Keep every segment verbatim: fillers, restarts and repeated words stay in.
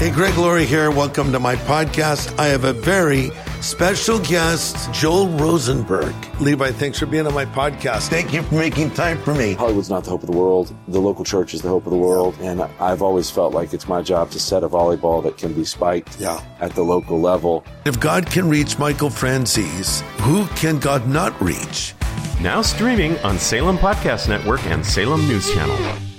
Hey, Greg Laurie here. Welcome to my podcast. I have a very special guest, Joel Rosenberg. Levi, thanks for being on my podcast. Thank you for making time for me. Hollywood's not the hope of the world. The local church is the hope of the world. And I've always felt like it's my job to set a volleyball that can be spiked yeah. at the local level. If God can reach Michael Franzese, who can God not reach? Now streaming on Salem Podcast Network and Salem News Channel.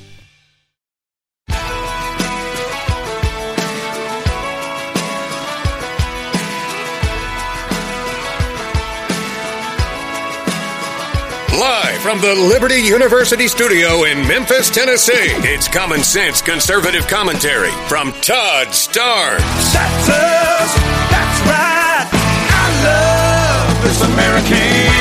Live from the Liberty University studio in Memphis, Tennessee, it's Common Sense Conservative Commentary from Todd Starnes. That's us. That's right. I love this American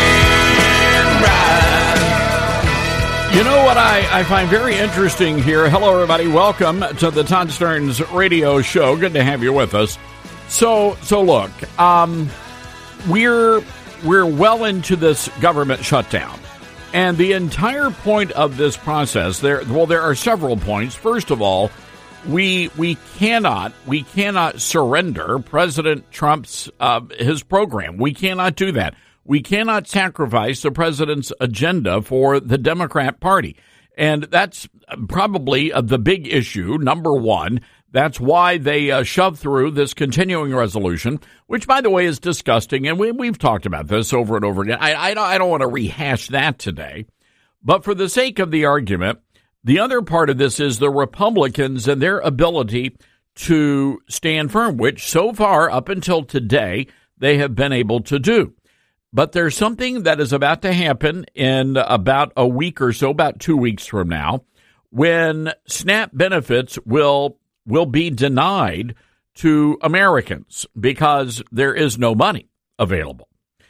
ride. You know what I, I find very interesting here? Hello, everybody. Welcome to the Todd Starnes radio show. Good to have you with us. So, so look, um, we're we're well into this government shutdown. And the entire point of this process, there well, there are several points. First of all, we we cannot we cannot surrender President Trump's uh, his program. We cannot do that. We cannot sacrifice the president's agenda for the Democrat Party, and that's probably uh, the big issue. Number one. That's why they uh, shoved through this continuing resolution, which, by the way, is disgusting. And we, we've talked about this over and over again. I, I don't, I don't want to rehash that today. But for the sake of the argument, the other part of this is the Republicans and their ability to stand firm, which so far, up until today, they have been able to do. But there's something that is about to happen in about a week or so, about two weeks from now, when SNAP benefits will will be denied to Americans because there is no money available.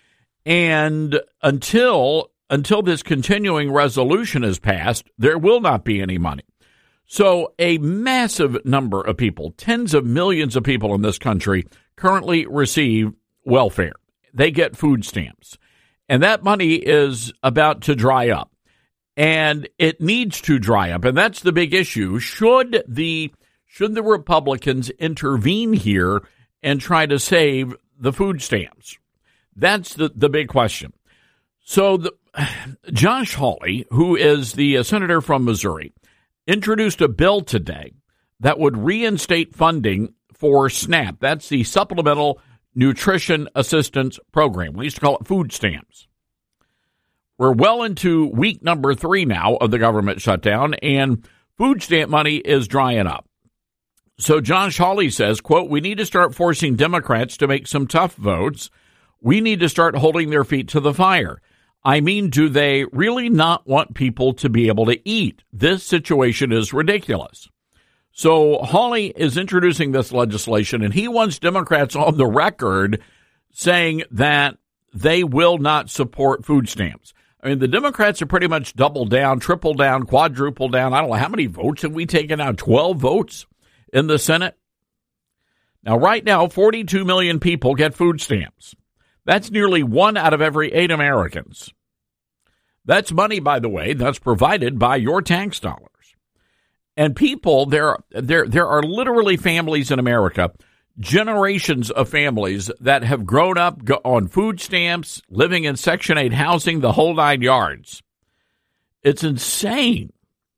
And until until this continuing resolution is passed, there will not be any money. So a massive number of people, tens of millions of people in this country, currently receive welfare. They get food stamps. And that money is about to dry up. And it needs to dry up. And that's the big issue. Should the Should the Republicans intervene here and try to save the food stamps? That's the, the big question. So the, Josh Hawley, who is the uh, senator from Missouri, introduced a bill today that would reinstate funding for SNAP. That's the Supplemental Nutrition Assistance Program. We used to call it food stamps. We're well into week number three now of the government shutdown, and food stamp money is drying up. So Josh Hawley says, quote, we need to start forcing Democrats to make some tough votes. We need to start holding their feet to the fire. I mean, do they really not want people to be able to eat? This situation is ridiculous. So Hawley is introducing this legislation, and he wants Democrats on the record saying that they will not support food stamps. I mean, the Democrats are pretty much double down, triple down, quadruple down. I don't know, how many votes have we taken out? twelve votes? In the Senate? Now, right now, forty-two million people get food stamps. That's nearly one out of every eight Americans. That's money, by the way, that's provided by your tax dollars. And people, there, there, there are literally families in America, generations of families that have grown up on food stamps, living in Section eight housing, the whole nine yards. It's insane.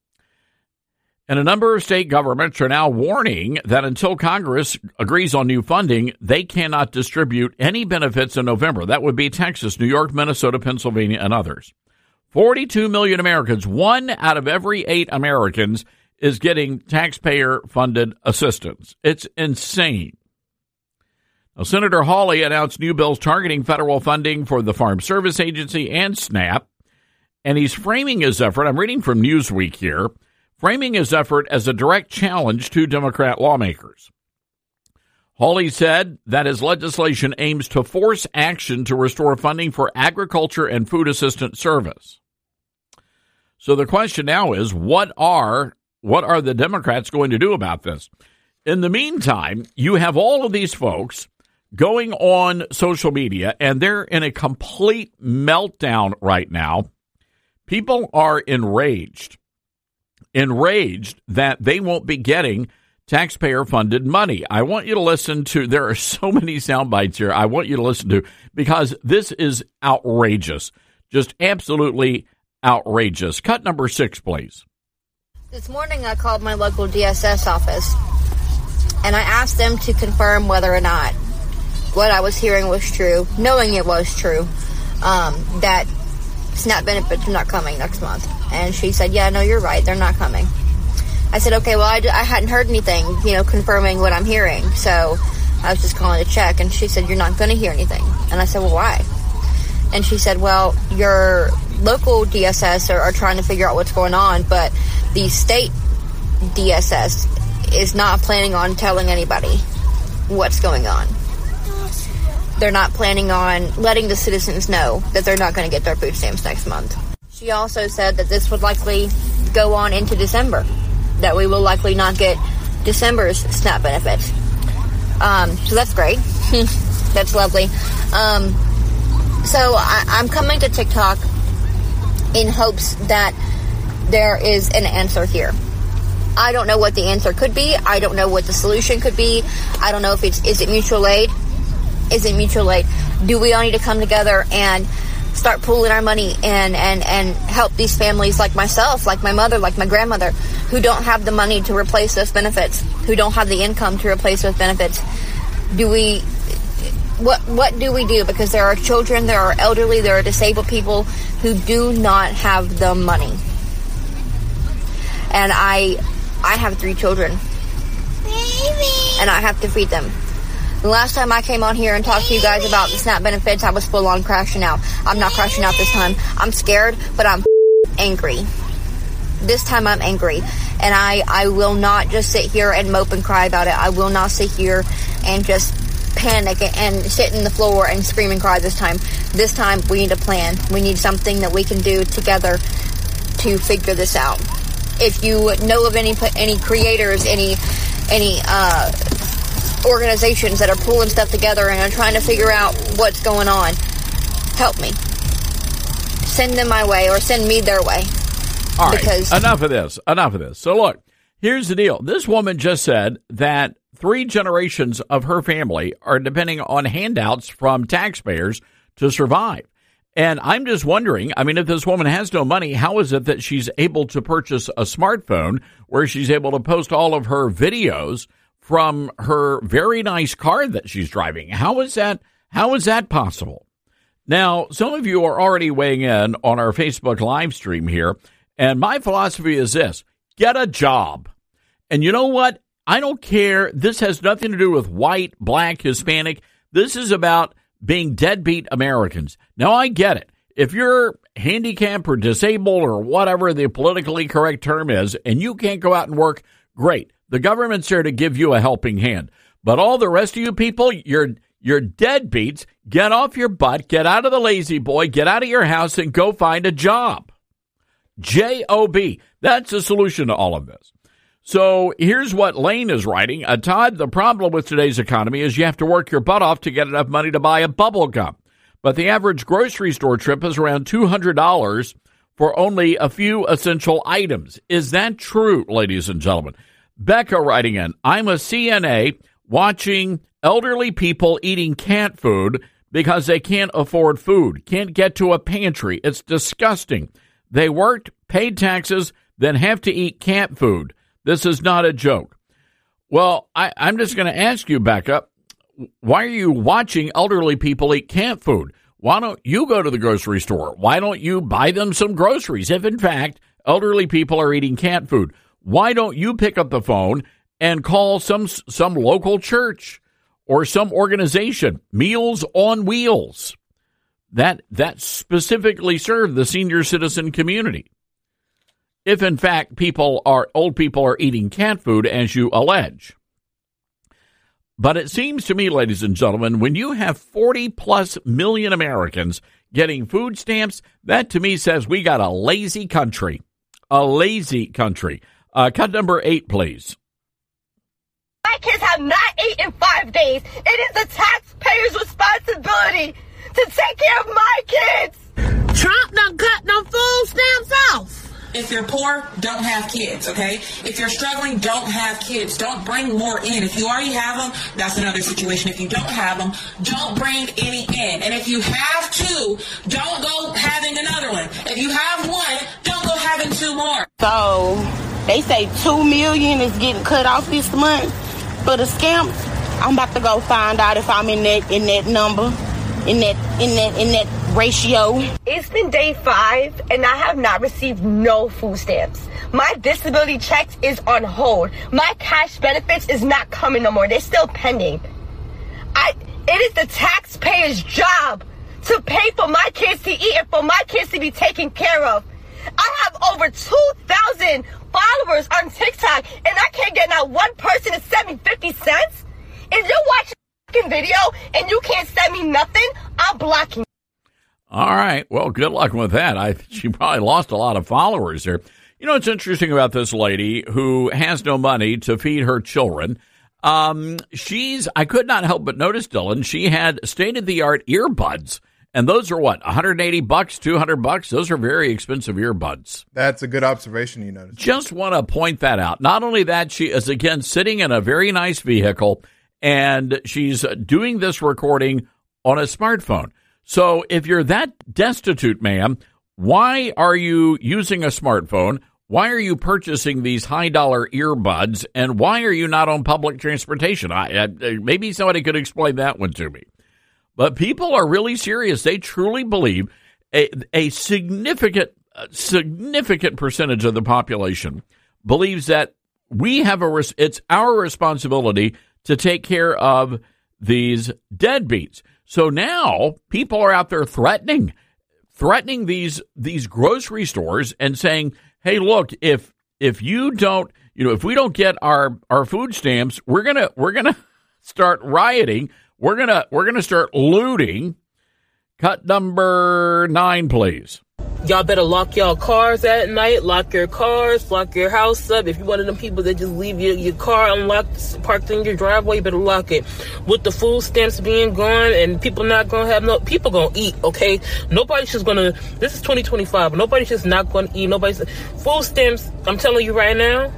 And a number of state governments are now warning that until Congress agrees on new funding, they cannot distribute any benefits in November. That would be Texas, New York, Minnesota, Pennsylvania, and others. forty-two million Americans, one out of every eight Americans, is getting taxpayer-funded assistance. It's insane. Now, Senator Hawley announced new bills targeting federal funding for the Farm Service Agency and SNAP, and he's framing his effort, I'm reading from Newsweek here, framing his effort as a direct challenge to Democrat lawmakers. Hawley said that his legislation aims to force action to restore funding for agriculture and food assistance service. So the question now is, what are what are the Democrats going to do about this? In the meantime, you have all of these folks going on social media, and they're in a complete meltdown right now. People are enraged. enraged that they won't be getting taxpayer-funded money. I want you to listen to, there are so many sound bites here I want you to listen to because this is outrageous. Just absolutely outrageous. Cut number six, please. This morning I called my local D S S office and I asked them to confirm whether or not what I was hearing was true, knowing it was true, um, that SNAP benefits are not coming next month. And she said, yeah, no, you're right, they're not coming. I said, okay, well, I, I hadn't heard anything, you know, confirming what I'm hearing, so I was just calling to check. And she said, you're not going to hear anything. And I said, well, why? And she said, well, your local D S S are, are trying to figure out what's going on, but the state D S S is not planning on telling anybody what's going on. They're not planning on letting the citizens know that they're not going to get their food stamps next month. She also said that this would likely go on into December, that we will likely not get December's SNAP benefits. Um, so that's great. That's lovely. Um, so I, I'm coming to TikTok in hopes that there is an answer here. I don't know what the answer could be. I don't know what the solution could be. I don't know if it's, is it mutual aid? Is it mutual aid? Do we all need to come together and start pooling our money and, and, and help these families like myself, like my mother, like my grandmother, who don't have the money to replace those benefits, who don't have the income to replace those benefits? Do we, what, what do we do? Because there are children, there are elderly, there are disabled people who do not have the money. And I, I have three children. Baby. And I have to feed them. The last time I came on here and talked to you guys about the SNAP benefits, I was full on crashing out. I'm not crashing out this time. I'm scared, but I'm angry. This time I'm angry. And I, I will not just sit here and mope and cry about it. I will not sit here and just panic and sit in the floor and scream and cry this time. This time we need a plan. We need something that we can do together to figure this out. If you know of any any creators, any any uh, organizations that are pulling stuff together and are trying to figure out what's going on, help me. Send them my way or send me their way. All right, because enough of this. Enough of this. So look, here's the deal. This woman just said that three generations of her family are depending on handouts from taxpayers to survive. And I'm just wondering, I mean, if this woman has no money, how is it that she's able to purchase a smartphone where she's able to post all of her videos from her very nice car that she's driving? How is that? How is that possible? Now, some of you are already weighing in on our Facebook live stream here, and my philosophy is this: get a job. And you know what? I don't care. This has nothing to do with white, black, Hispanic. This is about being deadbeat Americans. Now, I get it. If you're handicapped or disabled or whatever the politically correct term is, and you can't go out and work, great. The government's there to give you a helping hand. But all the rest of you people, you're you're deadbeats. Get off your butt, get out of the lazy boy, get out of your house, and go find a job. J O B. That's the solution to all of this. So here's what Lane is writing. Uh, Todd, the problem with today's economy is you have to work your butt off to get enough money to buy a bubble gum. But the average grocery store trip is around two hundred dollars for only a few essential items. Is that true, ladies and gentlemen? Becca writing in, I'm a C N A watching elderly people eating cat food because they can't afford food, can't get to a pantry. It's disgusting. They worked, paid taxes, then have to eat cat food. This is not a joke. Well, I, I'm just going to ask you, Becca, why are you watching elderly people eat cat food? Why don't you go to the grocery store? Why don't you buy them some groceries? If, in fact, elderly people are eating cat food, why don't you pick up the phone and call some some local church or some organization, Meals on Wheels, that that specifically serve the senior citizen community? If, in fact, people are old people are eating cat food, as you allege. But it seems to me, ladies and gentlemen, when you have forty plus million Americans getting food stamps, that to me says we got a lazy country. A lazy country. Uh, cut number eight, please. My kids have not eaten in five days. It is the taxpayer's responsibility to take care of my kids. Trump done cut them food stamps off. If you're poor, don't have kids, okay? If you're struggling, don't have kids. Don't bring more in. If you already have them, that's another situation. If you don't have them, don't bring any in. And if you have two, don't go having another one. If you have one, don't go having two more. So they say two million is getting cut off this month for the scamps. I'm about to go find out if I'm in that in that number, in that in that in that ratio. It's been day five and I have not received no food stamps. My disability checks is on hold. My cash benefits is not coming no more. They're still pending. I it is the taxpayer's job to pay for my kids to eat and for my kids to be taken care of. I have over two thousand followers on TikTok and I can't get not one person to send me fifty cents. If you're watching a video and you can't send me nothing, I'm blocking. All right. Well, good luck with that. I she probably lost a lot of followers there. You know what's interesting about this lady who has no money to feed her children? Um, she's I could not help but notice, Dylan, she had state-of-the-art earbuds. And those are what, one hundred eighty bucks, two hundred bucks? Those are very expensive earbuds. That's a good observation you noticed. Just want to point that out. Not only that, she is, again, sitting in a very nice vehicle, and she's doing this recording on a smartphone. So if you're that destitute, ma'am, why are you using a smartphone? Why are you purchasing these high-dollar earbuds? And why are you not on public transportation? I, I, maybe somebody could explain that one to me. But people are really serious. They truly believe a, a significant, significant percentage of the population believes that we have a, it's our responsibility to take care of these deadbeats. So now people are out there threatening, threatening these these grocery stores and saying, "Hey, look, if if you don't, you know, if we don't get our, our food stamps, we're gonna we're gonna start rioting." We're gonna we're gonna start looting. Cut number nine, please. Y'all better lock y'all cars at night. Lock your cars. Lock your house up. If you're one of them people that just leave your, your car unlocked, parked in your driveway, you better lock it. With the food stamps being gone and people not gonna have no people gonna eat. Okay, nobody's just gonna. This is twenty twenty-five. Nobody's just not gonna eat. Nobody's food stamps. I'm telling you right now.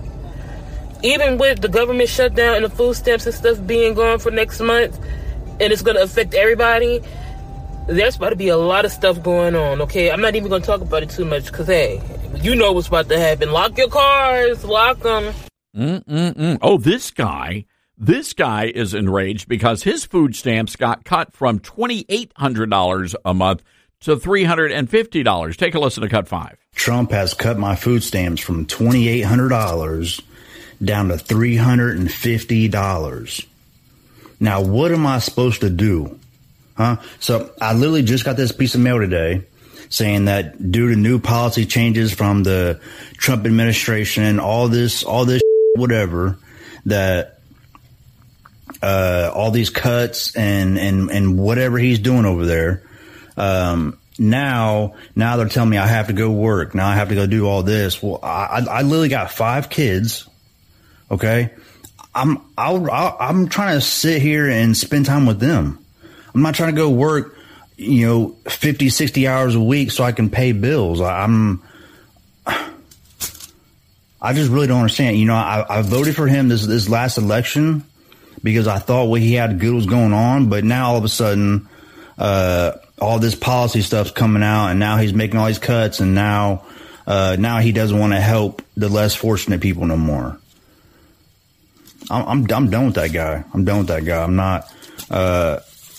Even with the government shutdown and the food stamps and stuff being gone for next month. And it's going to affect everybody, there's about to be a lot of stuff going on, okay? I'm not even going to talk about it too much because, hey, you know what's about to happen. Lock your cars. Lock them. Mm-mm-mm. Oh, this guy, this guy is enraged because his food stamps got cut from twenty-eight hundred dollars a month to three hundred fifty dollars. Take a listen to Cut five. Trump has cut my food stamps from twenty-eight hundred dollars down to three hundred fifty dollars. Now, what am I supposed to do? Huh? So I literally just got this piece of mail today saying that due to new policy changes from the Trump administration, all this, all this, whatever, that, uh, all these cuts and, and, and whatever he's doing over there, um, now, now they're telling me I have to go work. Now I have to go do all this. Well, I, I literally got five kids. Okay. I'm I'll, I'll, I'm trying to sit here and spend time with them. I'm not trying to go work, you know, fifty, sixty hours a week so I can pay bills. I, I'm I just really don't understand. You know, I, I voted for him this this last election because I thought what he had good was going on. But now all of a sudden, uh, all this policy stuff's coming out, and now he's making all these cuts, and now uh, now he doesn't want to help the less fortunate people no more. I'm, I'm I'm done with that guy. I'm done with that guy. I'm not. Uh,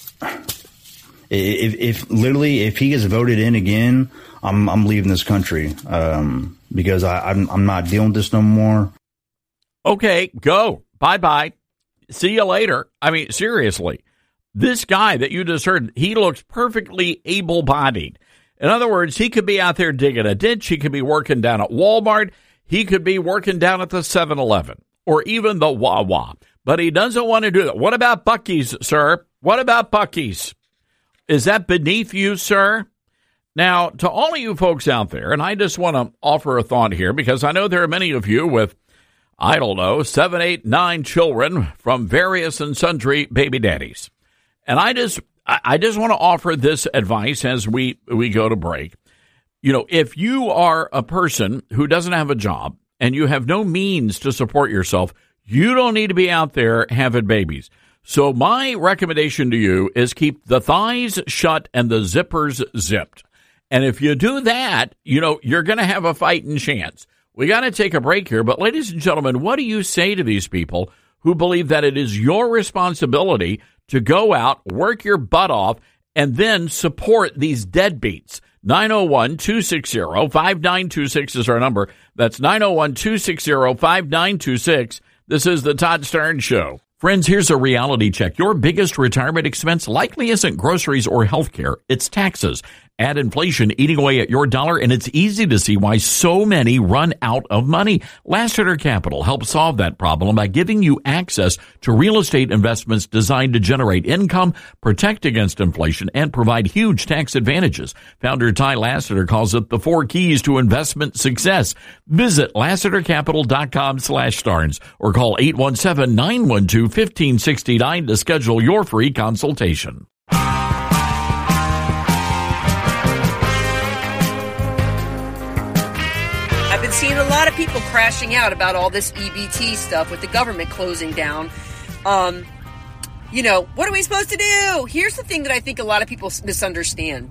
if if literally if he gets voted in again, I'm I'm leaving this country um, because I I'm I'm not dealing with this no more. Okay, go. Bye bye. See you later. I mean, seriously, this guy that you just heard, he looks perfectly able-bodied. In other words, he could be out there digging a ditch. He could be working down at Walmart. He could be working down at the seven eleven. Or even the Wawa. But he doesn't want to do that. What about Buc-ee's, sir? What about Buc-ee's? Is that beneath you, sir? Now, to all of you folks out there, and I just want to offer a thought here, because I know there are many of you with, I don't know, seven, eight, nine children from various and sundry baby daddies. And I just I just want to offer this advice as we, we go to break. you know, if you are a person who doesn't have a job and you have no means to support yourself, you don't need to be out there having babies. So my recommendation to you is keep the thighs shut and the zippers zipped. And if you do that, you know, you're going to have a fighting chance. We got to take a break here. But ladies and gentlemen, what do you say to these people who believe that it is your responsibility to go out, work your butt off, and then support these deadbeats? nine oh one, two six zero, five nine two six is our number. That's nine oh one, two six zero, five nine two six. This is the Todd Stern Show. Friends, here's a reality check. Your biggest retirement expense likely isn't groceries or health care. It's taxes. Add inflation eating away at your dollar, and it's easy to see why so many run out of money. Lassiter Capital helps solve that problem by giving you access to real estate investments designed to generate income, protect against inflation, and provide huge tax advantages. Founder Ty Lassiter calls it the four keys to investment success. Visit LassiterCapital.com slash Starnes or call eight one seven, nine one two, one five six nine to schedule your free consultation. I've been seeing a lot of people crashing out about all this E B T stuff with the government closing down. Um, you know, what are we supposed to do? Here's the thing that I think a lot of people misunderstand.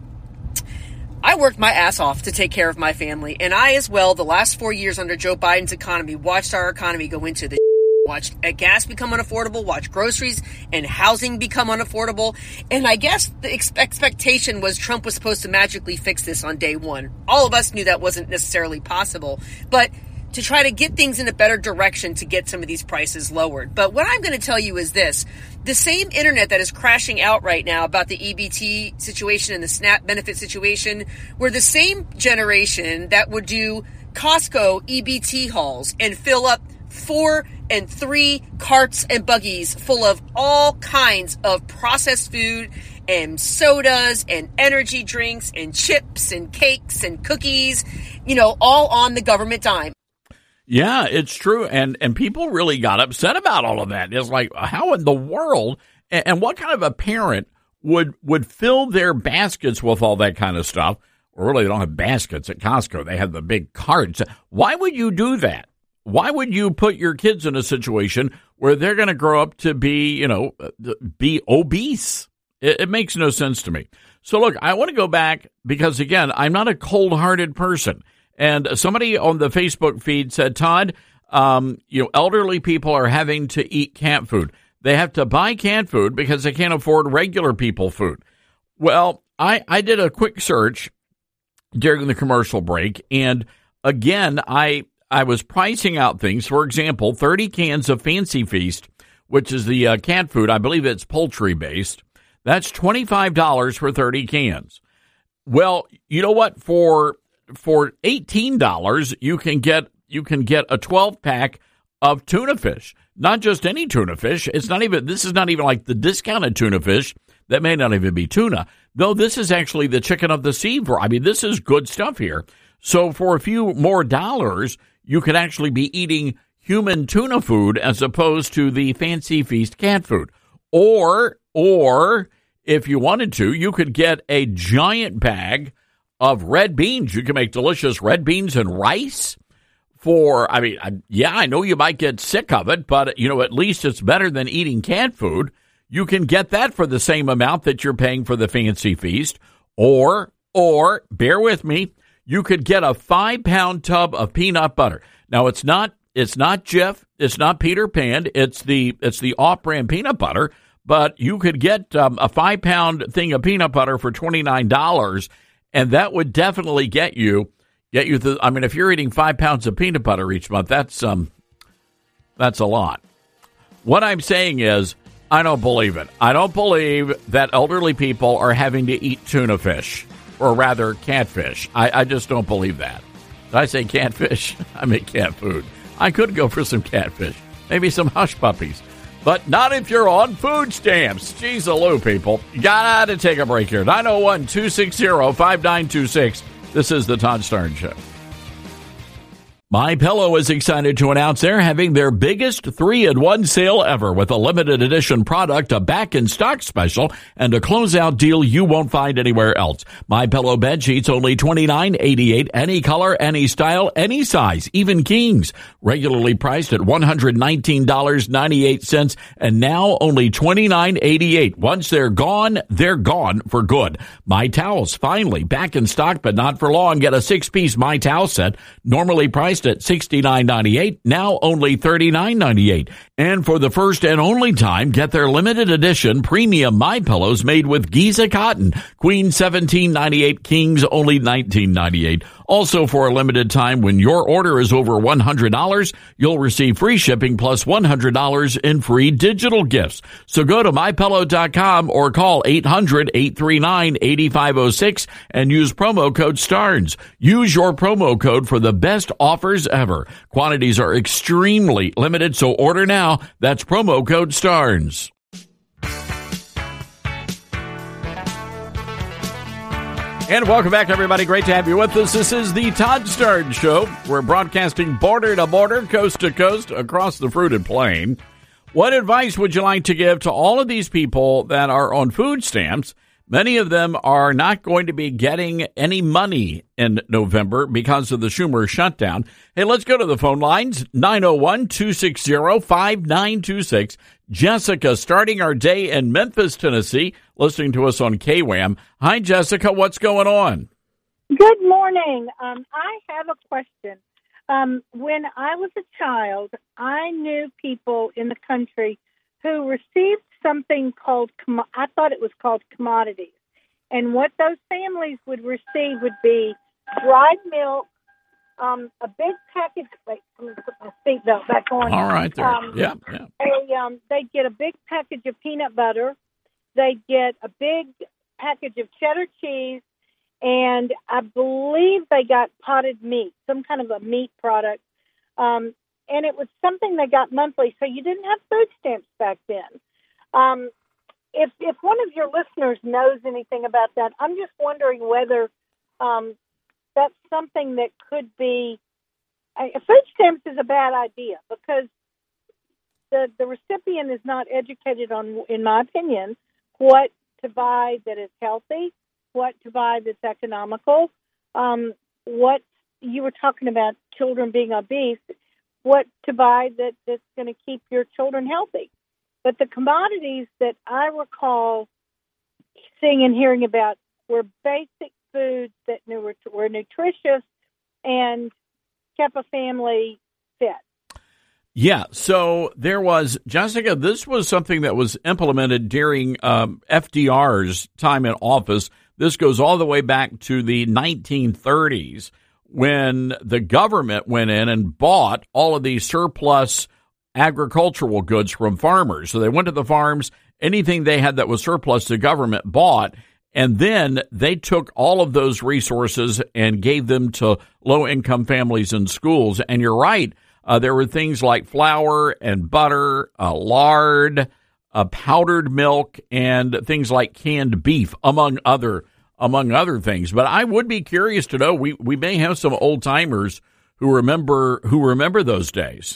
I worked my ass off to take care of my family, and I as well, the last four years under Joe Biden's economy, watched our economy go into the watched gas become unaffordable, watched groceries and housing become unaffordable, and I guess the ex- expectation was Trump was supposed to magically fix this on day one. All of us knew that wasn't necessarily possible, but to try to get things in a better direction to get some of these prices lowered. But what I'm going to tell you is this. The same internet that is crashing out right now about the E B T situation and the SNAP benefit situation were the same generation that would do Costco E B T hauls and fill up four and three carts and buggies full of all kinds of processed food and sodas and energy drinks and chips and cakes and cookies, you know, all on the government dime. Yeah, it's true. And and people really got upset about all of that. It's like, how in the world, and, and what kind of a parent would would fill their baskets with all that kind of stuff? Or really, they don't have baskets at Costco. They have the big carts. Why would you do that? Why would you put your kids in a situation where they're going to grow up to be, you know, be obese? It, it makes no sense to me. So, look, I want to go back because, again, I'm not a cold-hearted person. And somebody on the Facebook feed said, Todd, um, you know, elderly people are having to eat canned food. They have to buy canned food because they can't afford regular people food. Well, I, I did a quick search during the commercial break, and, again, I... I was pricing out things. For example, thirty cans of Fancy Feast, which is the uh, canned food. I believe it's poultry-based. That's twenty-five dollars for thirty cans. Well, you know what? For for eighteen dollars, you can get you can get a twelve-pack of tuna fish. Not just any tuna fish. It's not even. This is not even like the discounted tuna fish that may not even be tuna. Though this is actually the chicken of the sea. I mean, this is good stuff here. So for a few more dollars, you could actually be eating human tuna food as opposed to the Fancy Feast canned food. Or, or if you wanted to, you could get a giant bag of red beans. You can make delicious red beans and rice for, I mean, I, yeah, I know you might get sick of it, but, you know, at least it's better than eating canned food. You can get that for the same amount that you're paying for the Fancy Feast. Or, or, bear with me, you could get a five-pound tub of peanut butter. Now, it's not it's not Jif, it's not Peter Pan, it's the it's the off-brand peanut butter, but you could get um, a five-pound thing of peanut butter for twenty-nine dollars, and that would definitely get you get you. The, I mean, if you're eating five pounds of peanut butter each month, that's um that's a lot. What I'm saying is, I don't believe it. I don't believe that elderly people are having to eat tuna fish. Or rather, catfish. I, I just don't believe that. Did I say catfish? I mean cat food. I could go for some catfish. Maybe some hush puppies. But not if you're on food stamps. Jeez-a-loo, people. You gotta take a break here. nine oh one, two six zero, five nine two six. This is the Todd Stern Show. MyPillow is excited to announce they're having their biggest three-in-one sale ever with a limited edition product, a back-in-stock special, and a closeout deal you won't find anywhere else. MyPillow bed sheets only twenty-nine eighty-eight, any color, any style, any size, even kings. Regularly priced at one hundred nineteen dollars and ninety-eight cents and now only twenty-nine eighty-eight. Once they're gone, they're gone for good. My Towels, finally back in stock, but not for long. Get a six-piece My Towel set, normally priced at sixty-nine ninety-eight, now only thirty-nine ninety-eight. And for the first and only time, get their limited edition premium My Pillows made with Giza cotton. Queen seventeen ninety-eight, Kings only nineteen ninety-eight. Also, for a limited time, when your order is over one hundred dollars, you'll receive free shipping plus one hundred dollars in free digital gifts. So go to my pillow dot com or call eight hundred, eight three nine, eight five zero six and use promo code STARNS. Use your promo code for the best offers ever. Quantities are extremely limited, so order now. That's promo code STARNS. And welcome back, everybody. Great to have you with us. This is the Todd Starnes Show. We're broadcasting border to border, coast to coast, across the fruited plain. What advice would you like to give to all of these people that are on food stamps? Many of them are not going to be getting any money in November because of the Schumer shutdown. Hey, let's go to the phone lines. nine oh one, two six zero, five nine two six. Jessica, starting our day in Memphis, Tennessee, listening to us on K W A M. Hi, Jessica. What's going on? Good morning. Um, I have a question. Um, when I was a child, I knew people in the country who received something called, I thought it was called commodities. And what those families would receive would be dried milk, um, a big package. Wait, let me put my seatbelt back on. All right, there. Um, yeah, yeah. A, um, they'd get a big package of peanut butter. They'd get a big package of cheddar cheese. And I believe they got potted meat, some kind of a meat product. Um, and it was something they got monthly, so you didn't have food stamps back then. Um, if if one of your listeners knows anything about that, I'm just wondering whether um, that's something that could be. Uh, food stamps is a bad idea because the the recipient is not educated on, in my opinion, what to buy that is healthy, what to buy that's economical, um, what you were talking about children being obese, what to buy that, that's going to keep your children healthy. But the commodities that I recall seeing and hearing about were basic foods that were, were nutritious and kept a family fit. Yeah, so there was, Jessica, this was something that was implemented during um, F D R's time in office. This goes all the way back to the nineteen thirties when the government went in and bought all of these surplus agricultural goods from farmers. So they went to the farms, anything they had that was surplus, the government bought, and then they took all of those resources and gave them to low-income families and schools. And you're right, uh, there were things like flour and butter, uh, lard, uh, powdered milk, and things like canned beef, among other among other things. But I would be curious to know, we, we may have some old-timers who remember who remember those days.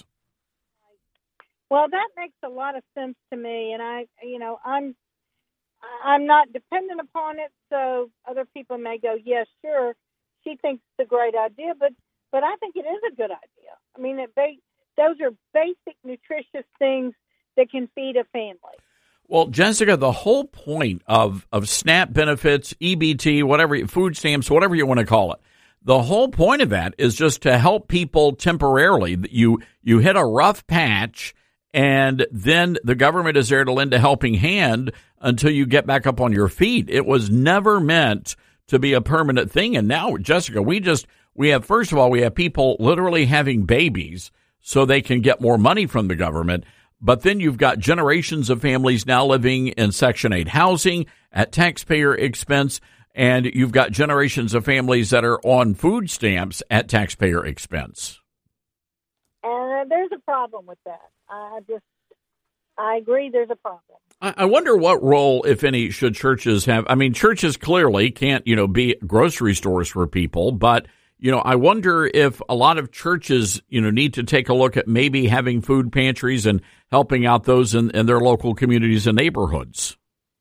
Well, that makes a lot of sense to me, and I, you know, I'm, I'm not dependent upon it. So other people may go, "Yeah, sure, she thinks it's a great idea," but, but I think it is a good idea. I mean, it, they, those are basic, nutritious things that can feed a family. Well, Jessica, the whole point of of SNAP benefits, E B T, whatever, food stamps, whatever you want to call it, the whole point of that is just to help people temporarily. You you hit a rough patch, and then the government is there to lend a helping hand until you get back up on your feet. It was never meant to be a permanent thing. And now, Jessica, we just, we have, first of all, we have people literally having babies so they can get more money from the government. But then you've got generations of families now living in Section eight housing at taxpayer expense. And you've got generations of families that are on food stamps at taxpayer expense. And there's a problem with that. I just, I agree there's a problem. I wonder what role, if any, should churches have? I mean, churches clearly can't, you know, be grocery stores for people, but you know, I wonder if a lot of churches, you know, need to take a look at maybe having food pantries and helping out those in, in their local communities and neighborhoods.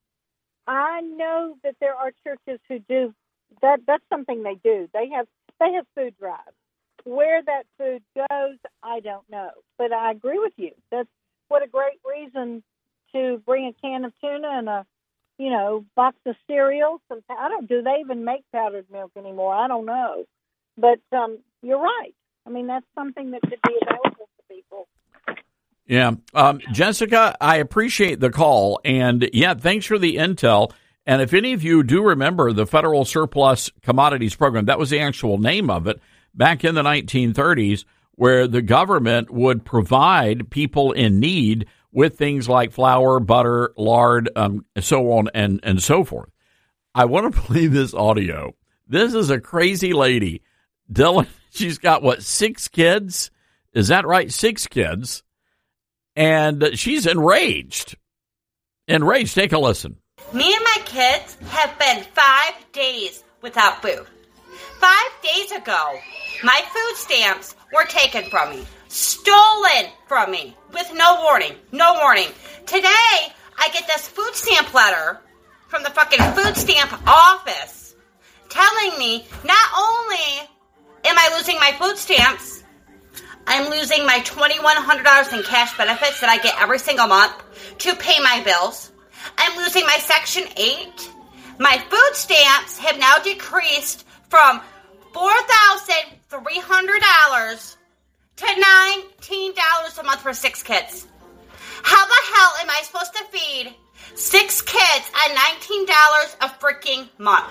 I know that there are churches who do that. That's something they do. They have they have food drives. Where that food goes, I don't know. But I agree with you. That's what a great reason to bring a can of tuna and a, you know, box of cereal. Some I don't. Do they even make powdered milk anymore? I don't know. But um, you're right. I mean, that's something that could be available to people. Yeah. Um, Jessica, I appreciate the call. And, yeah, thanks for the intel. And if any of you do remember the Federal Surplus Commodities Program, that was the actual name of it, back in the nineteen thirties, where the government would provide people in need with things like flour, butter, lard, um, so on and, and so forth. I want to play this audio. This is a crazy lady. Dylan, she's got, what, six kids? Is that right? Six kids. And she's enraged. Enraged. Take a listen. Me and my kids have been five days without food. Five days ago, my food stamps were taken from me, stolen from me, with no warning, no warning. Today, I get this food stamp letter from the fucking food stamp office telling me not only am I losing my food stamps, I'm losing my twenty-one hundred dollars in cash benefits that I get every single month to pay my bills. I'm losing my Section eight. My food stamps have now decreased from four thousand three hundred dollars to nineteen dollars a month for six kids. How the hell am I supposed to feed six kids on nineteen dollars a freaking month?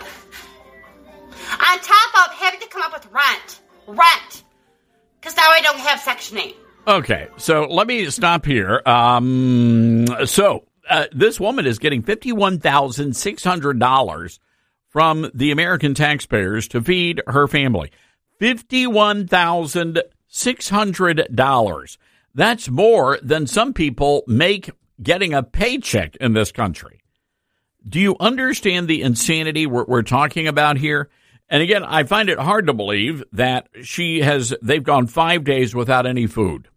On top of having to come up with rent. Rent. Because now I don't have Section eight. Okay, so let me stop here. Um, so uh, this woman is getting fifty-one thousand six hundred dollars from the American taxpayers to feed her family. fifty-one thousand six hundred dollars. That's more than some people make getting a paycheck in this country. Do you understand the insanity we're, we're talking about here? And again, I find it hard to believe that she has, they've gone five days without any food.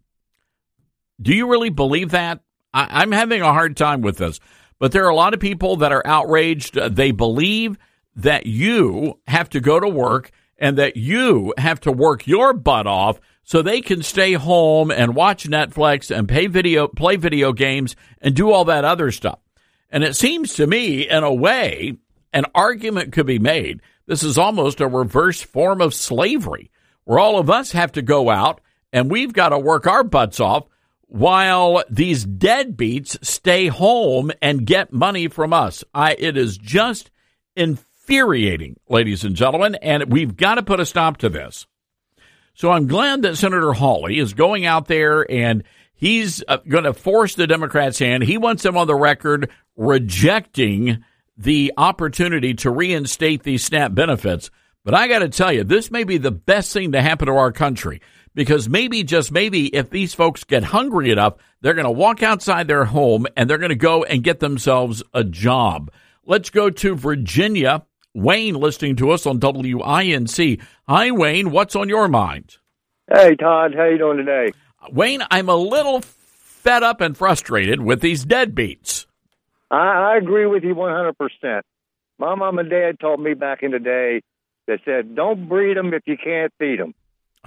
Do you really believe that? I, I'm having a hard time with this. But there are a lot of people that are outraged. They believe that you have to go to work and that you have to work your butt off so they can stay home and watch Netflix and pay video, play video games and do all that other stuff. And it seems to me, in a way, an argument could be made. This is almost a reverse form of slavery, where all of us have to go out and we've got to work our butts off while these deadbeats stay home and get money from us. I, it is just infuriating, ladies and gentlemen, and we've got to put a stop to this. So I'm glad that Senator Hawley is going out there and he's uh, going to force the Democrats' hand. He wants them on the record rejecting the opportunity to reinstate these SNAP benefits. But I got to tell you, this may be the best thing to happen to our country, because maybe, just maybe, if these folks get hungry enough, they're going to walk outside their home and they're going to go and get themselves a job. Let's go to Virginia. Wayne listening to us on W I N C. Hi, Wayne. What's on your mind? Hey, Todd. How you doing today? Wayne, I'm a little fed up and frustrated with these deadbeats. I, I agree with you one hundred percent. My mom and dad taught me back in the day that said, don't breed them if you can't feed them.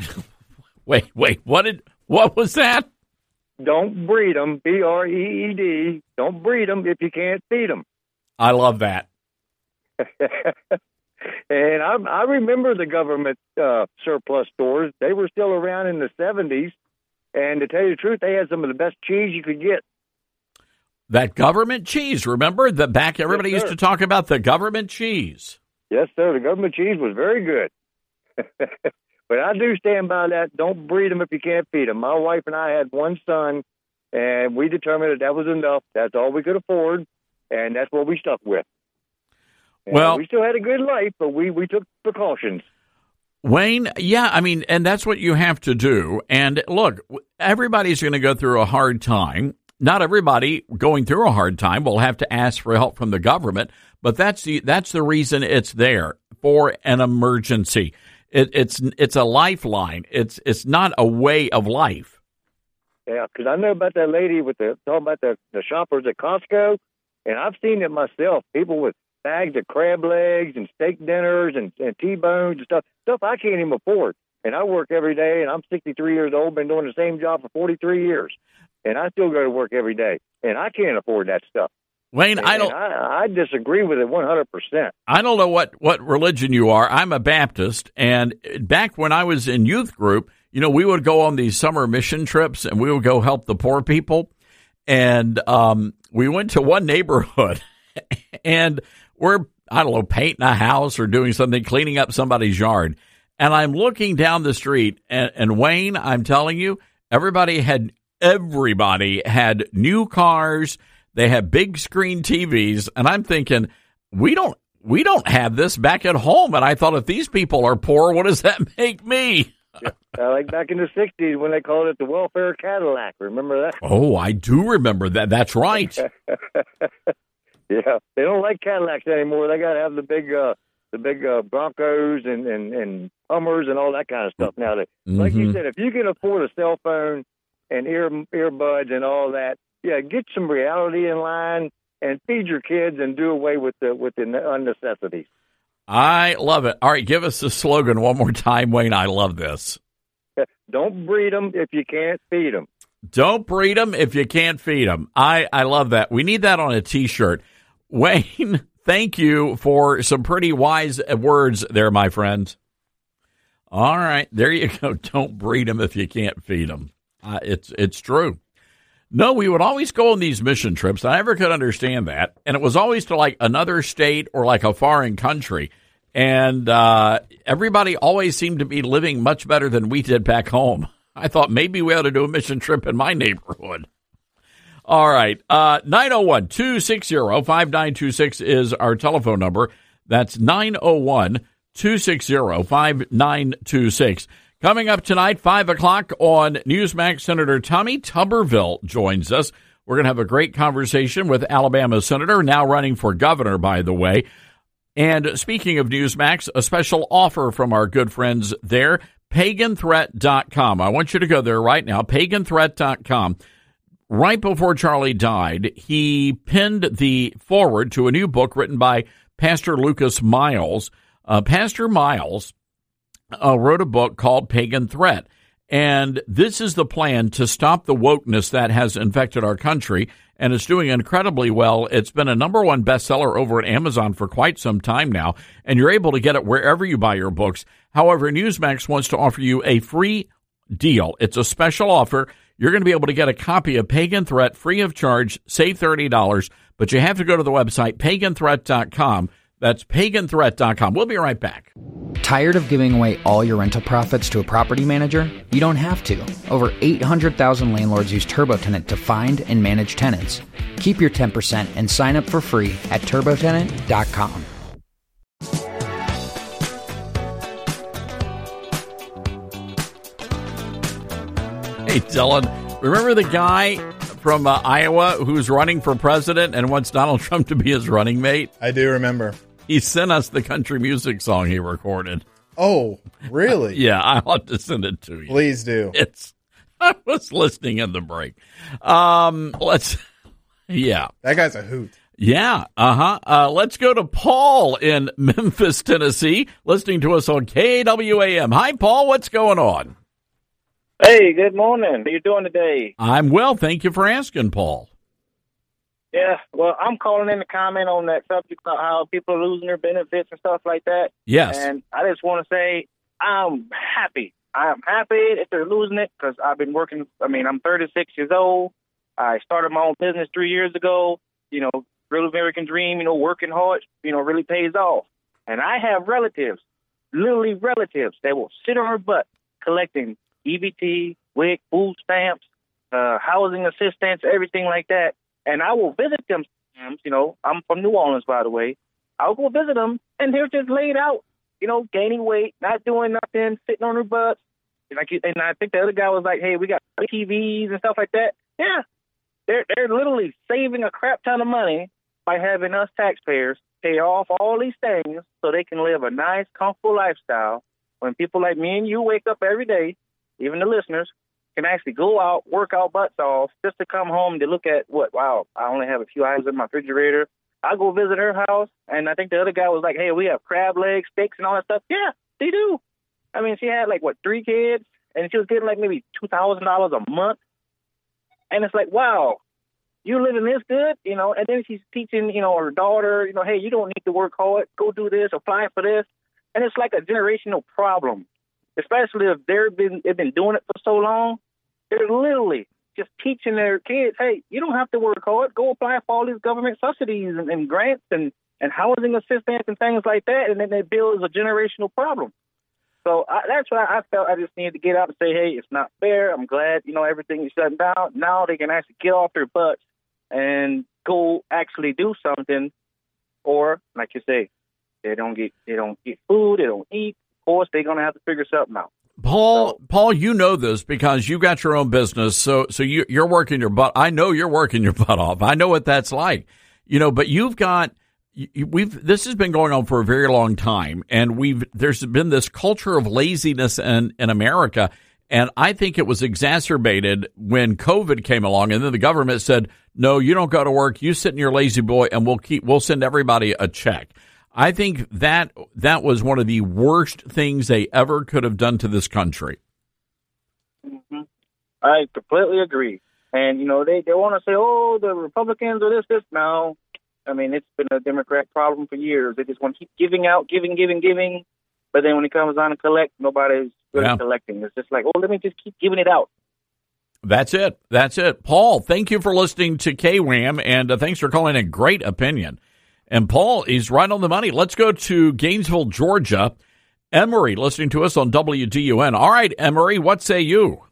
wait, wait, what did, what was that? Don't breed them, B R E E D. Don't breed them if you can't feed them. I love that. And I, I remember the government uh, surplus stores. They were still around in the seventies. And to tell you the truth, they had some of the best cheese you could get. That government cheese, remember? The back everybody yes, used to talk about the government cheese. Yes, sir. The government cheese was very good. But I do stand by that. Don't breed them if you can't feed them. My wife and I had one son, and we determined that that was enough. That's all we could afford, and that's what we stuck with. And well, we still had a good life, but we, we took precautions. Wayne, yeah, I mean, and that's what you have to do. And look, everybody's going to go through a hard time. Not everybody going through a hard time will have to ask for help from the government, but that's the that's the reason it's there, for an emergency. It, it's it's a lifeline. It's it's not a way of life. Yeah, because I know about that lady with the talking about the, the shoppers at Costco, and I've seen it myself. People with bags of crab legs and steak dinners and, and T-bones and stuff, stuff I can't even afford. And I work every day, and I'm sixty-three years old, been doing the same job for forty-three years, and I still go to work every day, and I can't afford that stuff. Wayne, and, I don't. I, I disagree with it one hundred percent. I don't know what, what religion you are. I'm a Baptist, and back when I was in youth group, you know, we would go on these summer mission trips, and we would go help the poor people. And um, we went to one neighborhood, and we're, I don't know, painting a house or doing something, cleaning up somebody's yard. And I'm looking down the street, and, and Wayne, I'm telling you, everybody had everybody had new cars. They had big screen T Vs, and I'm thinking, we don't we don't have this back at home. And I thought, if these people are poor, what does that make me? Yeah, uh, like back in the sixties when they called it the welfare Cadillac. Remember that? Oh, I do remember that. That's right. Yeah, they don't like Cadillacs anymore. They got to have the big, uh, the big uh, Broncos and, and, and Hummers and all that kind of stuff nowadays. Mm-hmm. Like you said, if you can afford a cell phone and ear earbuds and all that, yeah, get some reality in line and feed your kids and do away with the with the unnecessities. I love it. All right, give us the slogan one more time, Wayne. I love this. Don't breed them if you can't feed them. Don't breed them if you can't feed them. I, I love that. We need that on a T-shirt. Wayne, thank you for some pretty wise words there, my friend. All right, there you go. Don't breed them if you can't feed them. Uh, it's it's true. No, we would always go on these mission trips. I never could understand that. And it was always to like another state or like a foreign country. And uh, everybody always seemed to be living much better than we did back home. I thought maybe we ought to do a mission trip in my neighborhood. All right. Uh, nine oh one, two six zero, five nine two six is our telephone number. That's nine oh one, two six zero, five nine two six. Coming up tonight, five o'clock on Newsmax, Senator Tommy Tuberville joins us. We're going to have a great conversation with Alabama Senator, now running for governor, by the way. And speaking of Newsmax, a special offer from our good friends there, pagan threat dot com. I want you to go there right now, pagan threat dot com. Right before Charlie died, he penned the foreword to a new book written by Pastor Lucas Miles. Uh, Pastor Miles uh, wrote a book called Pagan Threat, and this is the plan to stop the wokeness that has infected our country, and it's doing incredibly well. It's been a number one bestseller over at Amazon for quite some time now, and you're able to get it wherever you buy your books. However, Newsmax wants to offer you a free deal. It's a special offer. You're going to be able to get a copy of Pagan Threat free of charge, save thirty dollars, but you have to go to the website, pagan threat dot com. That's pagan threat dot com. We'll be right back. Tired of giving away all your rental profits to a property manager? You don't have to. Over eight hundred thousand landlords use TurboTenant to find and manage tenants. Keep your ten percent and sign up for free at turbo tenant dot com. Hey, Dylan, remember the guy from uh, Iowa who's running for president and wants Donald Trump to be his running mate? I do remember. He sent us the country music song he recorded. Oh, really? Yeah, I'll have to send it to you. Please do. It's. I was listening in the break. Um, let's. Yeah, that guy's a hoot. Yeah, uh-huh. Uh, let's go to Paul in Memphis, Tennessee, listening to us on K W A M. Hi, Paul. What's going on? Hey, good morning. How you doing today? I'm well. Thank you for asking, Paul. Yeah, well, I'm calling in to comment on that subject about how people are losing their benefits and stuff like that. Yes. And I just want to say I'm happy. I'm happy if they're losing it because I've been working. I mean, I'm thirty-six years old. I started my own business three years ago. You know, real American dream, you know, working hard, you know, really pays off. And I have relatives, literally relatives, that will sit on their butt collecting E B T, W I C, food stamps, uh, housing assistance, everything like that. And I will visit them. You know, I'm from New Orleans, by the way. I'll go visit them, and they're just laid out, you know, gaining weight, not doing nothing, sitting on their butts. And I, and I think the other guy was like, hey, we got T Vs and stuff like that. Yeah, they're, they're literally saving a crap ton of money by having us taxpayers pay off all these things so they can live a nice, comfortable lifestyle. when people like me and you wake up every day, even the listeners, can actually go out, work our butts off, just to come home to look at what, wow, I only have a few items in my refrigerator. I go visit her house, and I think the other guy was like, hey, we have crab legs, steaks, and all that stuff. Yeah, they do. I mean, she had like, what, three kids, and she was getting like maybe two thousand dollars a month. And it's like, wow, you living this good, you know, and then she's teaching, you know, her daughter, you know, hey, you don't need to work hard, go do this, apply for this. And it's like a generational problem, especially if they've been, they've been doing it for so long. They're literally just teaching their kids, hey, you don't have to work hard, go apply for all these government subsidies and, and grants and, and housing assistance and things like that. And then they build a generational problem. So I, that's why I felt I just needed to get out and say, hey, it's not fair. I'm glad, you know, everything is shutting down. Now they can actually get off their butts and go actually do something. Or, like you say, they don't get they don't get food, they don't eat. Of course, they're going to have to figure something out. Paul, So- Paul, you know this because you got your own business, so so you, you're working your butt. I know you're working your butt off. I know what that's like, you know. But you've got we've this has been going on for a very long time, and we've there's been this culture of laziness in in America, and I think it was exacerbated when COVID came along, and then the government said, no, you don't go to work, you sit in your lazy boy, and we'll keep we'll send everybody a check. I think that that was one of the worst things they ever could have done to this country. Mm-hmm. I completely agree. And, you know, they, they want to say, oh, the Republicans are this, this. No. I mean, it's been a Democrat problem for years. They just want to keep giving out, giving, giving, giving. But then when it comes on to collect, nobody's really Yeah. collecting. It's just like, oh, let me just keep giving it out. That's it. That's it. Paul, thank you for listening to K WHAM, and uh, thanks for calling in. Great opinion. And Paul is right on the money. Let's go to Gainesville, Georgia. Emery, listening to us on W D U N. All right, Emery, what say you?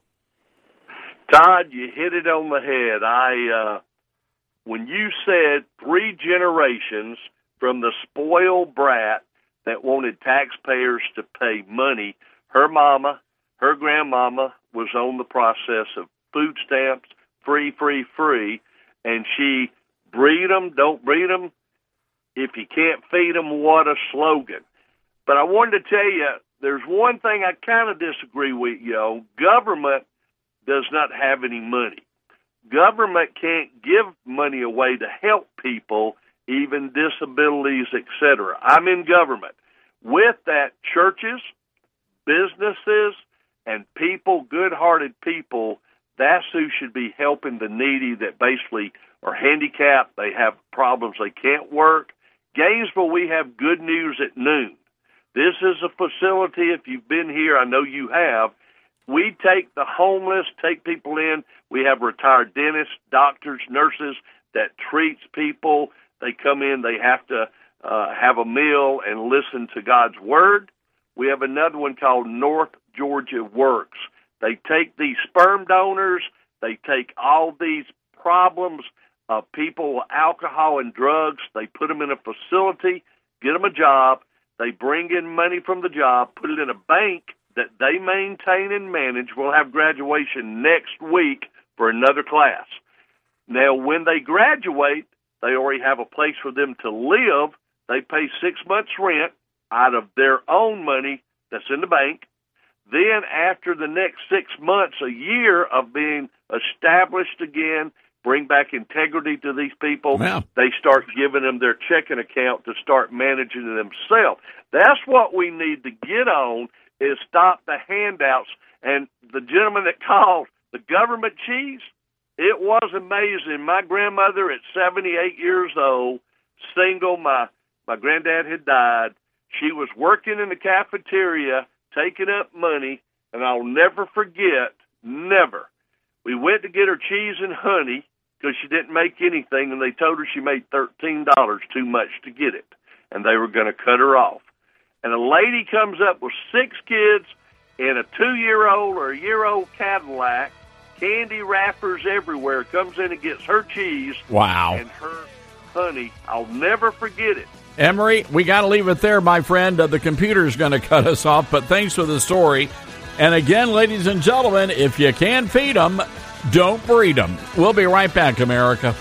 Todd, you hit it on the head. I, uh, when you said three generations from the spoiled brat that wanted taxpayers to pay money, her mama, her grandmama was on the process of food stamps, free, free, free, and she breed them, don't breed them. If you can't feed them, what a slogan. But I wanted to tell you, there's one thing I kind of disagree with you on. Government does not have any money. Government can't give money away to help people, even disabilities, et cetera. I'm in government. With that, churches, businesses, and people, good-hearted people, that's who should be helping the needy that basically are handicapped. They have problems. They can't work. Gainesville, we have good news at noon. This is a facility, if you've been here, I know you have. We take the homeless, take people in. We have retired dentists, doctors, nurses that treats people. They come in, they have to uh, have a meal and listen to God's Word. We have another one called North Georgia Works. They take these sperm donors, they take all these problems of people with alcohol and drugs, they put them in a facility, get them a job, they bring in money from the job, put it in a bank that they maintain and manage. We'll have graduation next week for another class. Now, when they graduate, they already have a place for them to live. They pay six months' rent out of their own money that's in the bank. Then after the next six months, a year of being established again, bring back integrity to these people, yeah. They start giving them their checking account to start managing it themselves. That's what we need to get on, is stop the handouts. And the gentleman that called, the government cheese, it was amazing. My grandmother at seventy-eight years old, single, my, my granddad had died. She was working in the cafeteria, taking up money, and I'll never forget, never. We went to get her cheese and honey because she didn't make anything, and they told her she made thirteen dollars too much to get it, and they were going to cut her off. And a lady comes up with six kids in a two-year-old or a year-old Cadillac, candy wrappers everywhere, comes in and gets her cheese Wow. and her honey. I'll never forget it. Emery, we got to leave it there, my friend. Uh, the computer's going to cut us off, but thanks for the story. And again, ladies and gentlemen, if you can't feed them, don't breed them. We'll be right back, America.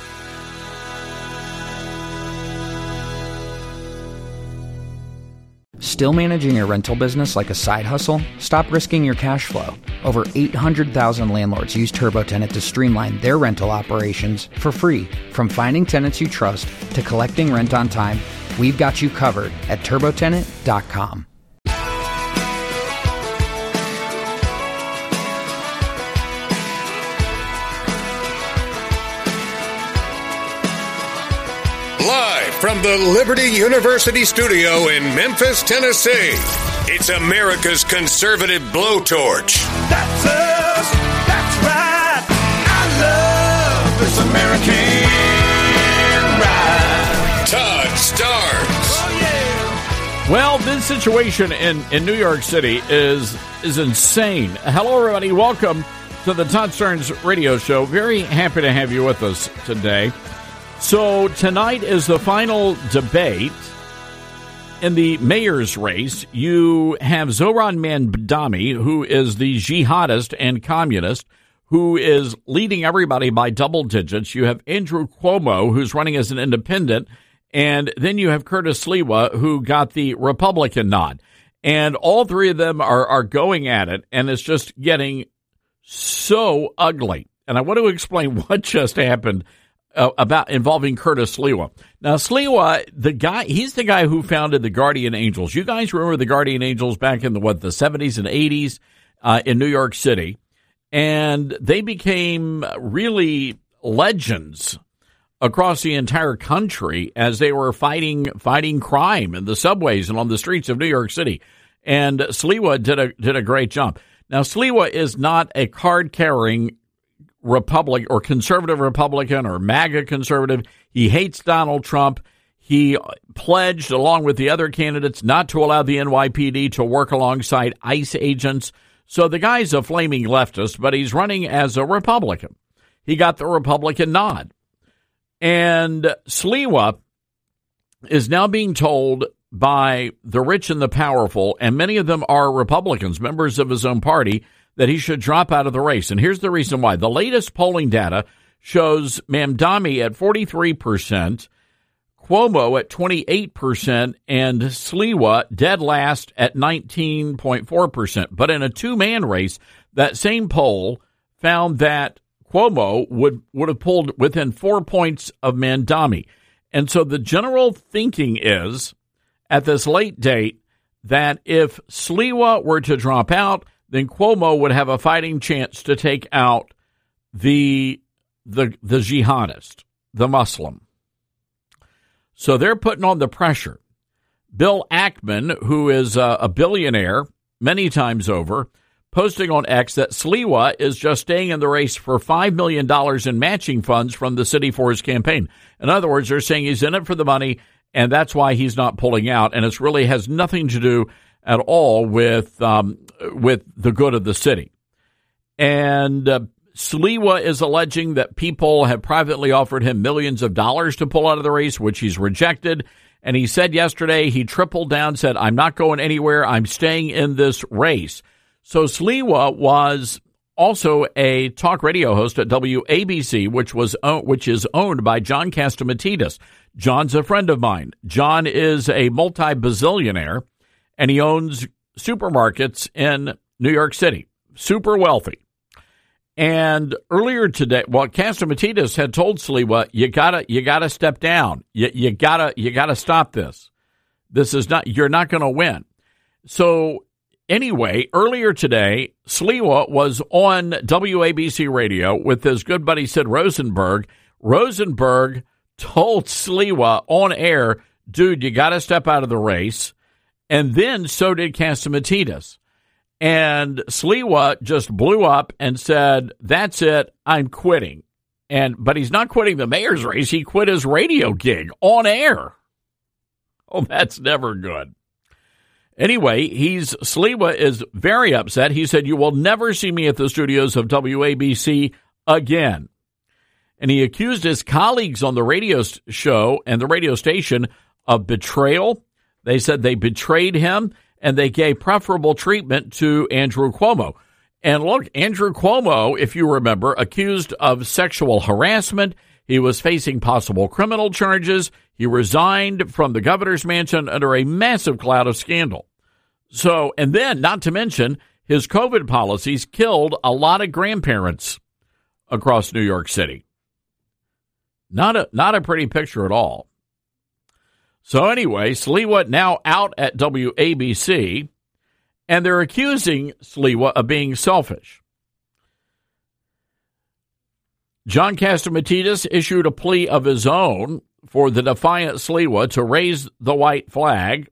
Still managing your rental business like a side hustle? Stop risking your cash flow. Over eight hundred thousand landlords use TurboTenant to streamline their rental operations for free. From finding tenants you trust to collecting rent on time, we've got you covered at turbo tenant dot com. Live from the Liberty University studio in Memphis, Tennessee, it's America's conservative blowtorch. That's us. That's right. I love this American ride. Todd Starnes. Oh, yeah. Well, this situation in, in New York City is is insane. Hello, everybody. Welcome to the Todd Starnes radio show. Very happy to have you with us today. So tonight is the final debate in the mayor's race. You have Zohran Mamdani, who is the jihadist and communist, who is leading everybody by double digits. You have Andrew Cuomo, who's running as an independent. And then you have Curtis Sliwa, who got the Republican nod. And all three of them are, are going at it, and it's just getting so ugly. And I want to explain what just happened Uh, about involving Curtis Sliwa. Now, Sliwa, the guy, he's the guy who founded the Guardian Angels. You guys remember the Guardian Angels back in the, what, the seventies and eighties uh, in New York City. And they became really legends across the entire country as they were fighting, fighting crime in the subways and on the streets of New York City. And Sliwa did a, did a great job. Now, Sliwa is not a card-carrying Republic or conservative Republican or MAGA conservative. He hates Donald Trump. He pledged, along with the other candidates, not to allow the N Y P D to work alongside ICE agents. So the guy's a flaming leftist, but he's running as a Republican. He got the Republican nod. And Sliwa is now being told by the rich and the powerful, and many of them are Republicans, members of his own party, that he should drop out of the race. And here's the reason why. The latest polling data shows Mamdani at forty-three percent, Cuomo at twenty-eight percent, and Sliwa dead last at nineteen point four percent. But in a two-man race, that same poll found that Cuomo would, would have pulled within four points of Mamdani. And so the general thinking is, at this late date, that if Sliwa were to drop out, then Cuomo would have a fighting chance to take out the the the jihadist, the Muslim. So they're putting on the pressure. Bill Ackman, who is a, a billionaire many times over, posting on X that Sliwa is just staying in the race for five million dollars in matching funds from the city for his campaign. In other words, they're saying he's in it for the money, and that's why he's not pulling out. And it really has nothing to do at all with um, with the good of the city. And uh, Sliwa is alleging that people have privately offered him millions of dollars to pull out of the race, which he's rejected. And he said yesterday, he tripled down, said, I'm not going anywhere. I'm staying in this race. So Sliwa was also a talk radio host at W A B C, which was which is owned by John Catsimatidis. John's a friend of mine. John is a multi-bazillionaire, and he owns supermarkets in New York City. Super wealthy. And earlier today, well, Catsimatidis had told Sliwa, you gotta, you gotta step down. You, you gotta, you gotta stop this. This is not, you're not going to win. So anyway, earlier today, Sliwa was on W A B C radio with his good buddy Sid Rosenberg. Rosenberg told Sliwa on air, dude, you got to step out of the race. And then so did Catsimatidis. And Sliwa just blew up and said, that's it, I'm quitting. And but he's not quitting the mayor's race. He quit his radio gig on air. Oh, that's never good. Anyway, he's Sliwa is very upset. He said, you will never see me at the studios of W A B C again. And he accused his colleagues on the radio show and the radio station of betrayal. They said they betrayed him, and they gave preferable treatment to Andrew Cuomo. And look, Andrew Cuomo, if you remember, accused of sexual harassment. He was facing possible criminal charges. He resigned from the governor's mansion under a massive cloud of scandal. So, and then, not to mention, his COVID policies killed a lot of grandparents across New York City. Not a, not a pretty picture at all. So anyway, Sliwa now out at W A B C, and they're accusing Sliwa of being selfish. John Catsimatidis issued a plea of his own for the defiant Sliwa to raise the white flag,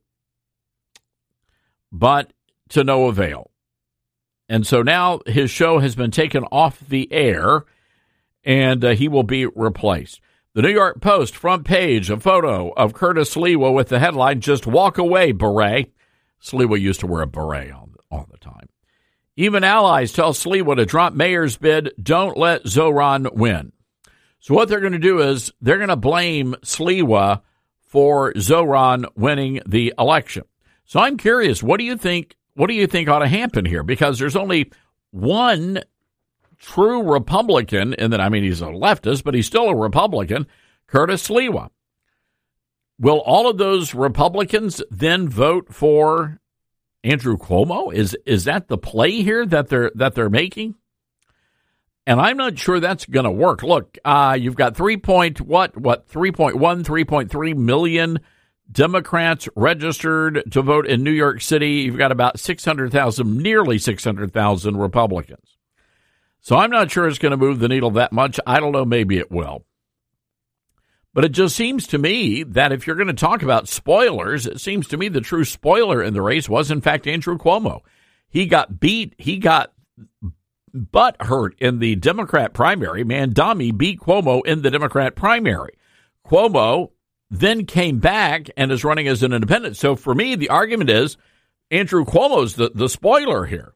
but to no avail. And so now his show has been taken off the air, and uh, he will be replaced. The New York Post front page, a photo of Curtis Sliwa with the headline, "Just walk away, beret." Sliwa used to wear a beret all, all the time. Even allies tell Sliwa to drop mayor's bid. Don't let Zoran win. So what they're going to do is they're going to blame Sliwa for Zoran winning the election. So I'm curious, what do you think? What do you think ought to happen here? Because there's only one true Republican, and then I mean he's a leftist, but he's still a Republican, Curtis Sliwa. Will all of those Republicans then vote for Andrew Cuomo? Is is that the play here that they're that they're making? And I'm not sure that's going to work. Look, uh, you've got three point what what three point one, three point three million Democrats registered to vote in New York City. You've got about six hundred thousand, nearly six hundred thousand Republicans. So I'm not sure it's going to move the needle that much. I don't know. Maybe it will. But it just seems to me that if you're going to talk about spoilers, it seems to me the true spoiler in the race was, in fact, Andrew Cuomo. He got beat. He got butt hurt in the Democrat primary. Mamdani beat Cuomo in the Democrat primary. Cuomo then came back and is running as an independent. So for me, the argument is Andrew Cuomo's the, the spoiler here.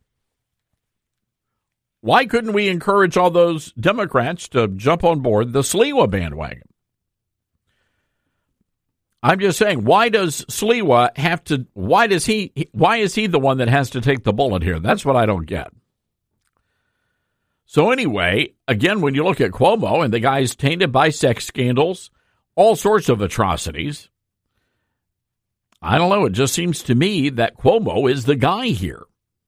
Why couldn't we encourage all those Democrats to jump on board the Sliwa bandwagon? I'm just saying, why does Sliwa have to, why does he, why is he the one that has to take the bullet here? That's what I don't get. So anyway, again, when you look at Cuomo and the guy's tainted by sex scandals, all sorts of atrocities, I don't know, it just seems to me that Cuomo is the guy here.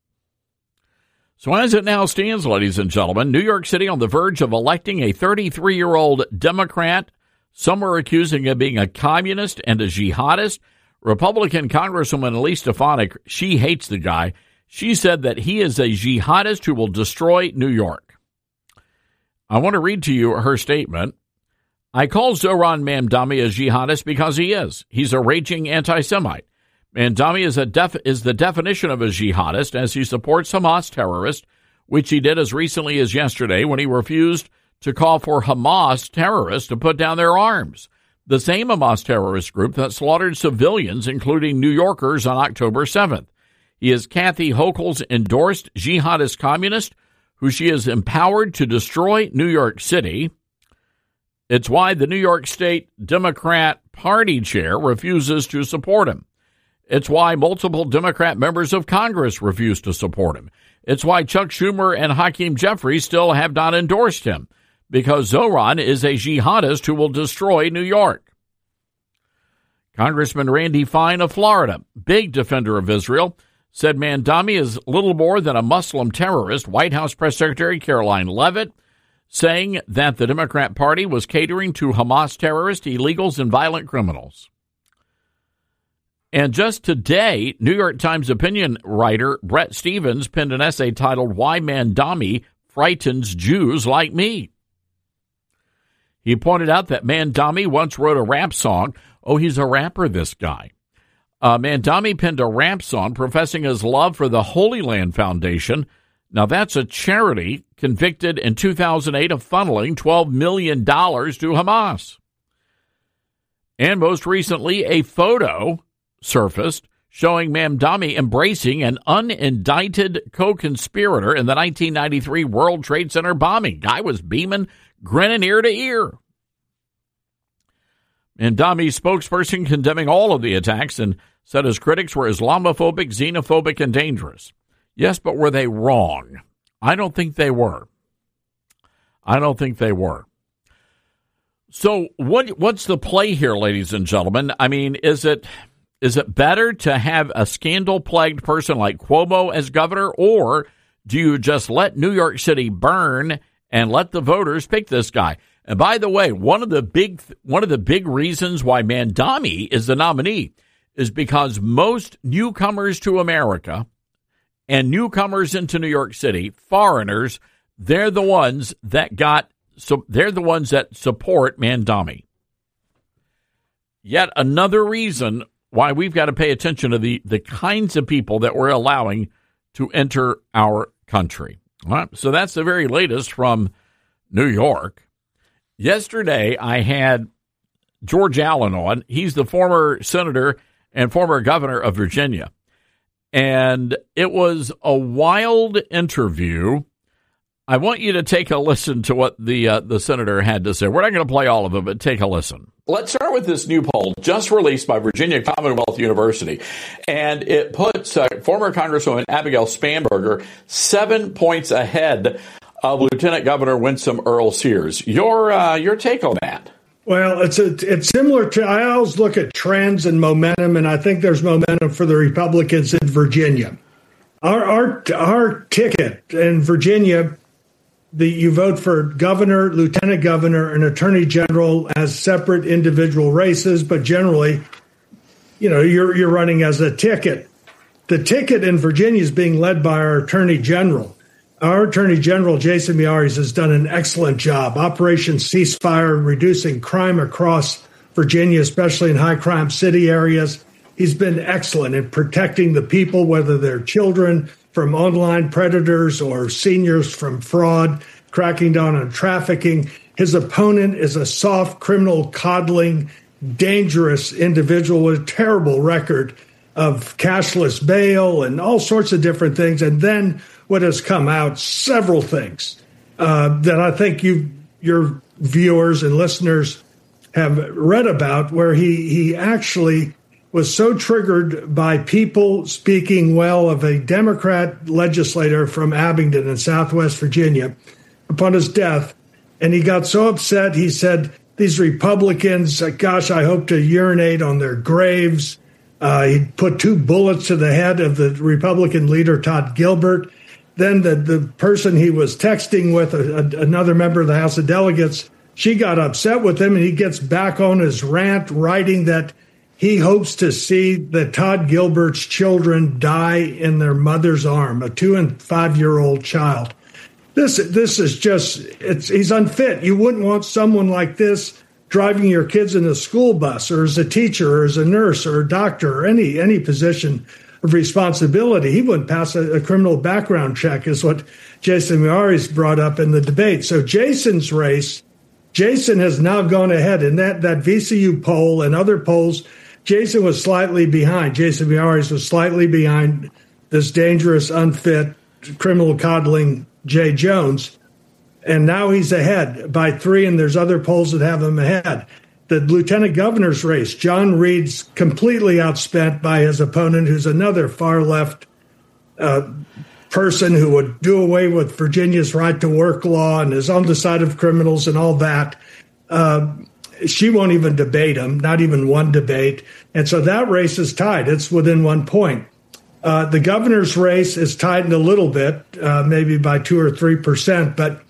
So as it now stands, ladies and gentlemen, New York City on the verge of electing a thirty-three-year-old Democrat. Some are accusing him of being a communist and a jihadist. Republican Congresswoman Elise Stefanik, she hates the guy. She said that he is a jihadist who will destroy New York. I want to read to you her statement. I call Zoran Mamdani a jihadist because he is. He's a raging anti-Semite. Mamdani is, a def- is the definition of a jihadist as he supports Hamas terrorists, which he did as recently as yesterday when he refused to call for Hamas terrorists to put down their arms. The same Hamas terrorist group that slaughtered civilians, including New Yorkers, on October seventh. He is Kathy Hochul's endorsed jihadist communist, who she has empowered to destroy New York City. It's why the New York State Democrat Party chair refuses to support him. It's why multiple Democrat members of Congress refuse to support him. It's why Chuck Schumer and Hakeem Jeffries still have not endorsed him, because Zoran is a jihadist who will destroy New York. Congressman Randy Fine of Florida, big defender of Israel, said Mamdani is little more than a Muslim terrorist. White House Press Secretary Caroline Leavitt saying that the Democrat Party was catering to Hamas terrorists, illegals, and violent criminals. And just today, New York Times opinion writer Brett Stevens penned an essay titled Why Mamdani Frightens Jews Like Me. He pointed out that Mamdani once wrote a rap song. Oh, he's a rapper, this guy. Uh, Mamdani penned a rap song professing his love for the Holy Land Foundation. Now, that's a charity convicted in two thousand eight of funneling twelve million dollars to Hamas. And most recently, a photo surfaced showing Mamdani embracing an unindicted co-conspirator in the nineteen ninety-three World Trade Center bombing. Guy was beaming, grinning ear to ear. Mamdani's spokesperson condemning all of the attacks and said his critics were Islamophobic, xenophobic, and dangerous. Yes, but were they wrong? I don't think they were. I don't think they were. So what what's the play here, ladies and gentlemen? I mean, is it is it better to have a scandal-plagued person like Cuomo as governor, or do you just let New York City burn and let the voters pick this guy? And by the way, one of the big one of the big reasons why Mamdani is the nominee is because most newcomers to America and newcomers into New York City, foreigners, they're the ones that got so they're the ones that support Mamdani. Yet another reason why we've got to pay attention to the, the kinds of people that we're allowing to enter our country. All right, so that's the very latest from New York. Yesterday, I had George Allen on. He's the former senator and former governor of Virginia. And it was a wild interview. I want you to take a listen to what the uh, the senator had to say. We're not going to play all of it, but take a listen. Let's start with this new poll just released by Virginia Commonwealth University. And it puts uh, former Congresswoman Abigail Spanberger seven points ahead of Lieutenant Governor Winsome Earl Sears. Your uh, your take on that? Well, it's a, it's similar to, I always look at trends and momentum, and I think there's momentum for the Republicans in Virginia. Our our our ticket in Virginia, the you vote for governor, lieutenant governor, and attorney general as separate individual races, but generally, you know, you're you're running as a ticket. The ticket in Virginia is being led by our attorney general. Our Attorney General, Jason Miyares, has done an excellent job. Operation Ceasefire, reducing crime across Virginia, especially in high-crime city areas. He's been excellent in protecting the people, whether they're children from online predators or seniors from fraud, cracking down on trafficking. His opponent is a soft, criminal, coddling, dangerous individual with a terrible record of cashless bail and all sorts of different things. And then what has come out, several things uh, that I think you, your viewers and listeners have read about, where he, he actually was so triggered by people speaking well of a Democrat legislator from Abingdon in Southwest Virginia upon his death. And he got so upset, he said, these Republicans, gosh, I hope to urinate on their graves. Uh, he put two bullets to the head of the Republican leader, Todd Gilbert. Then the, the person he was texting with, a, a, another member of the House of Delegates, she got upset with him, and he gets back on his rant, writing that he hopes to see that Todd Gilbert's children die in their mother's arm, a two and five-year-old child. This this is just, it's he's unfit. You wouldn't want someone like this driving your kids in a school bus, or as a teacher, or as a nurse, or a doctor, or any any position of responsibility. He wouldn't pass a, a criminal background check, is what Jason Miyares brought up in the debate. So Jason's race, Jason has now gone ahead in that, that V C U poll and other polls. Jason was slightly behind. Jason Miyares was slightly behind this dangerous, unfit, criminal coddling Jay Jones. And now he's ahead by three, and there's other polls that have him ahead. The lieutenant governor's race, John Reed's completely outspent by his opponent, who's another far-left uh, person who would do away with Virginia's right-to-work law and is on the side of criminals and all that. Uh, she won't even debate him, not even one debate. And so that race is tied. It's within one point. Uh, the governor's race is tightened a little bit, uh, maybe by two or three percent, but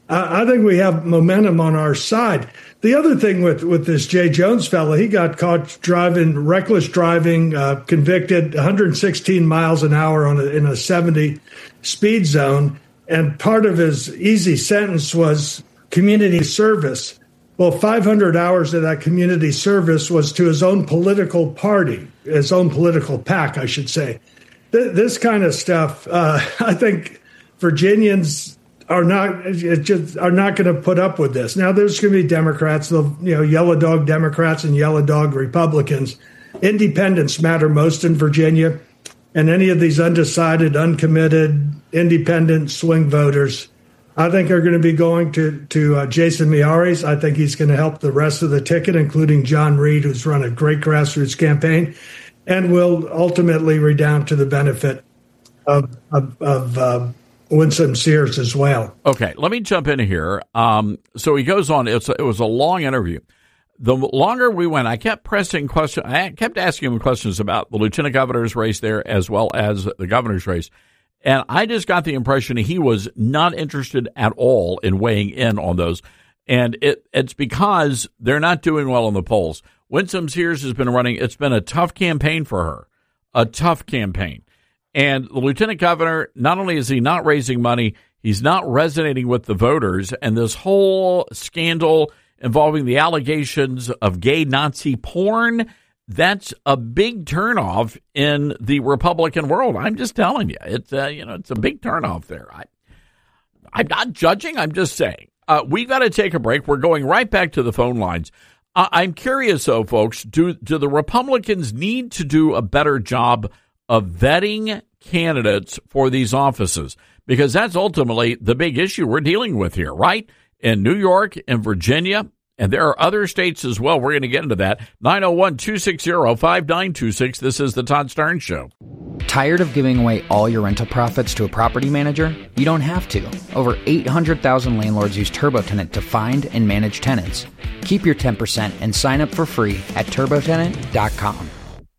I think we have momentum on our side. The other thing with, with this Jay Jones fellow, he got caught driving, reckless driving, uh, convicted one hundred sixteen miles an hour on a, in a seventy speed zone. And part of his easy sentence was community service. Well, five hundred hours of that community service was to his own political party, his own political PAC, I should say. Th- this kind of stuff, uh, I think Virginians are not just are not going to put up with this. Now, there's going to be Democrats, you know, yellow dog Democrats and yellow dog Republicans. Independents matter most in Virginia, and any of these undecided, uncommitted, independent swing voters, I think, are going to be going to to uh, Jason Miyares. I think he's going to help the rest of the ticket, including John Reed, who's run a great grassroots campaign, and will ultimately redound to the benefit of of, of uh, Winsome Sears as well. Okay, let me jump in here. Um, so he goes on. It's a, it was a long interview. The longer we went, I kept pressing questions. I kept asking him questions about the lieutenant governor's race there as well as the governor's race. And I just got the impression he was not interested at all in weighing in on those. And it, it's because they're not doing well in the polls. Winsome Sears has been running. It's been a tough campaign for her, a tough campaign. And the lieutenant governor, not only is he not raising money, he's not resonating with the voters. And this whole scandal involving the allegations of gay Nazi porn, that's a big turnoff in the Republican world. I'm just telling you, it's uh, you know, it's a big turnoff there. I, I'm not judging. I'm just saying. Uh, we got to take a break. We're going right back to the phone lines. Uh, I'm curious, though, folks, do do the Republicans need to do a better job of vetting candidates for these offices? Because that's ultimately the big issue we're dealing with here, right? In New York and Virginia, and there are other states as well. We're going to get into that. nine oh one, two six zero, five nine two six. This is the Todd Starnes Show. Tired of giving away all your rental profits to a property manager? You don't have to. Over eight hundred thousand landlords use TurboTenant to find and manage tenants. Keep your ten percent and sign up for free at turbo tenant dot com.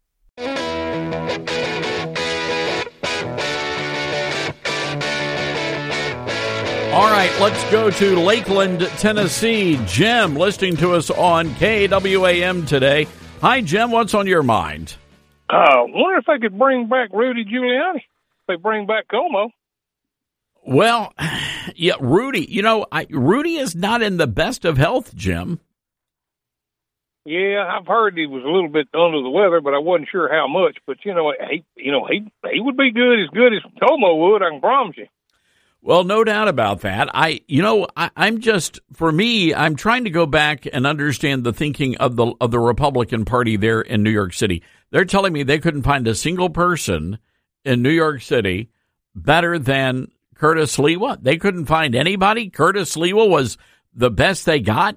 All right, let's go to Lakeland, Tennessee. Jim, listening to us on K W A M today. Hi, Jim. What's on your mind? I uh, wonder if they could bring back Rudy Giuliani. If they bring back Cuomo. Well, yeah, Rudy. You know, I, Rudy is not in the best of health, Jim. Yeah, I've heard he was a little bit under the weather, but I wasn't sure how much. But you know, he, you know, he he would be good, as good as Cuomo would. I can promise you. Well, no doubt about that. I, you know, I, I'm just, for me, I'm trying to go back and understand the thinking of the of the Republican Party there in New York City. They're telling me they couldn't find a single person in New York City better than Curtis Sliwa. They couldn't find anybody. Curtis Sliwa was the best they got.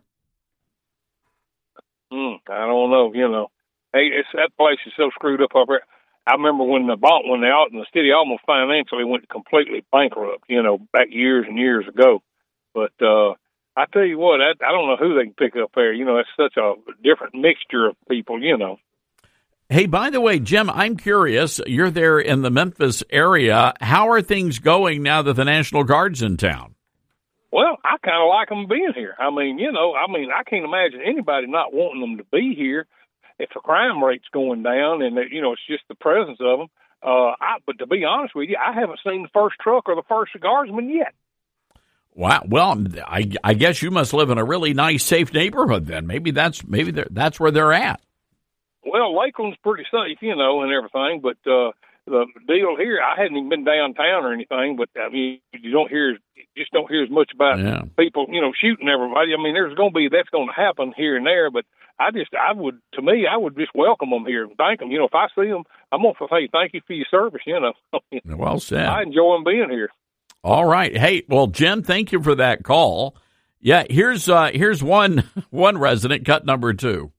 Mm, I don't know. You know, hey, it's, that place is so screwed up up there. I remember when the bought when the out in the city almost financially went completely bankrupt, you know, back years and years ago. But uh, I tell you what, I, I don't know who they can pick up there. You know, it's such a different mixture of people, you know. Hey, by the way, Jim, I'm curious. You're there in the Memphis area. How are things going now that the National Guard's in town? Well, I kind of like them being here. I mean, you know, I mean, I can't imagine anybody not wanting them to be here. If the crime rate's going down and, you know, it's just the presence of them. Uh, I, but to be honest with you, I haven't seen the first truck or the first ciguarsman yet. Wow. Well, I, I guess you must live in a really nice, safe neighborhood then. Maybe that's maybe that's where they're at. Well, Lakeland's pretty safe, you know, and everything. But uh, the deal here, I hadn't even been downtown or anything. But, I mean, you don't hear, just don't hear as much about yeah. people, you know, shooting everybody. I mean, there's going to be, that's going to happen here and there. But I just, I would, to me, I would just welcome them here and thank them. You know, if I see them, I'm going to say thank you for your service, you know. Well said. I enjoy them being here. All right. Hey, well, Jim, thank you for that call. Yeah, here's uh, here's one one resident, cut number two.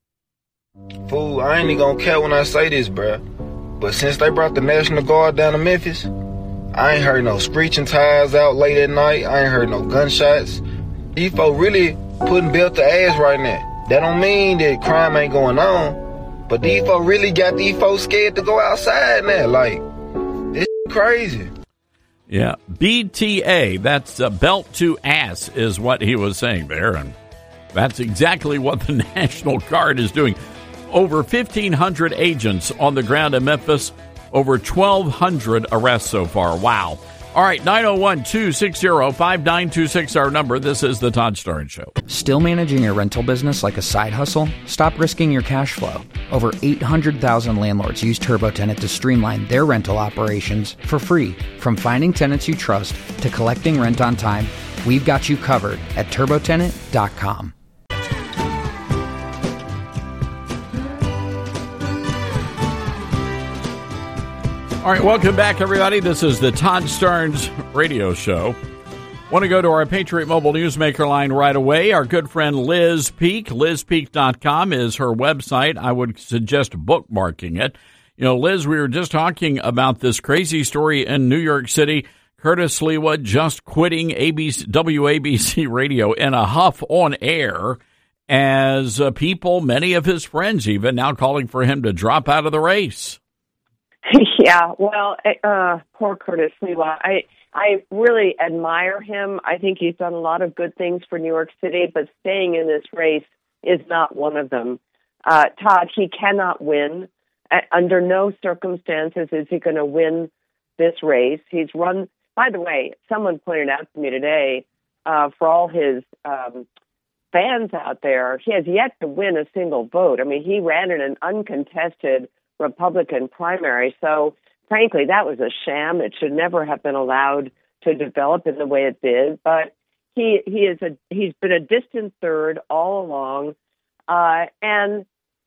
Fool, I ain't even gonna care when I say this, bruh. But since they brought the National Guard down to Memphis, I ain't heard no screeching tires out late at night. I ain't heard no gunshots. These folk really putting belt to ass right now. That don't mean that crime ain't going on, but these folk really got these folks scared to go outside now. Like, this crazy. Yeah, B T A, that's uh, belt to ass is what he was saying there, and that's exactly what the National Guard is doing. Over fifteen hundred agents on the ground in Memphis, over twelve hundred arrests so far. Wow. All right, nine oh one, two six zero, five nine two six, our number. This is the Todd Starnes Show. Still managing your rental business like a side hustle? Stop risking your cash flow. Over eight hundred thousand landlords use TurboTenant to streamline their rental operations for free. From finding tenants you trust to collecting rent on time, we've got you covered at turbo tenant dot com. All right, welcome back, everybody. This is the Todd Starnes Radio Show. Want to go to our Patriot Mobile Newsmaker line right away. Our good friend Liz Peek, liz peek dot com is her website. I would suggest bookmarking it. You know, Liz, we were just talking about this crazy story in New York City. Curtis Sliwa just quitting A B C, W A B C Radio in a huff on air as uh, people, many of his friends even, now calling for him to drop out of the race. Yeah, well, uh, poor Curtis Sliwa. I I really admire him. I think he's done a lot of good things for New York City, but staying in this race is not one of them. Uh, Todd, he cannot win. Uh, under no circumstances is he going to win this race. He's run, by the way, someone pointed out to me today, uh, for all his um, fans out there, he has yet to win a single vote. I mean, he ran in an uncontested Republican primary. So, frankly, that was a sham. It should never have been allowed to develop in the way it did. But he he is a he's been a distant third all along, uh, and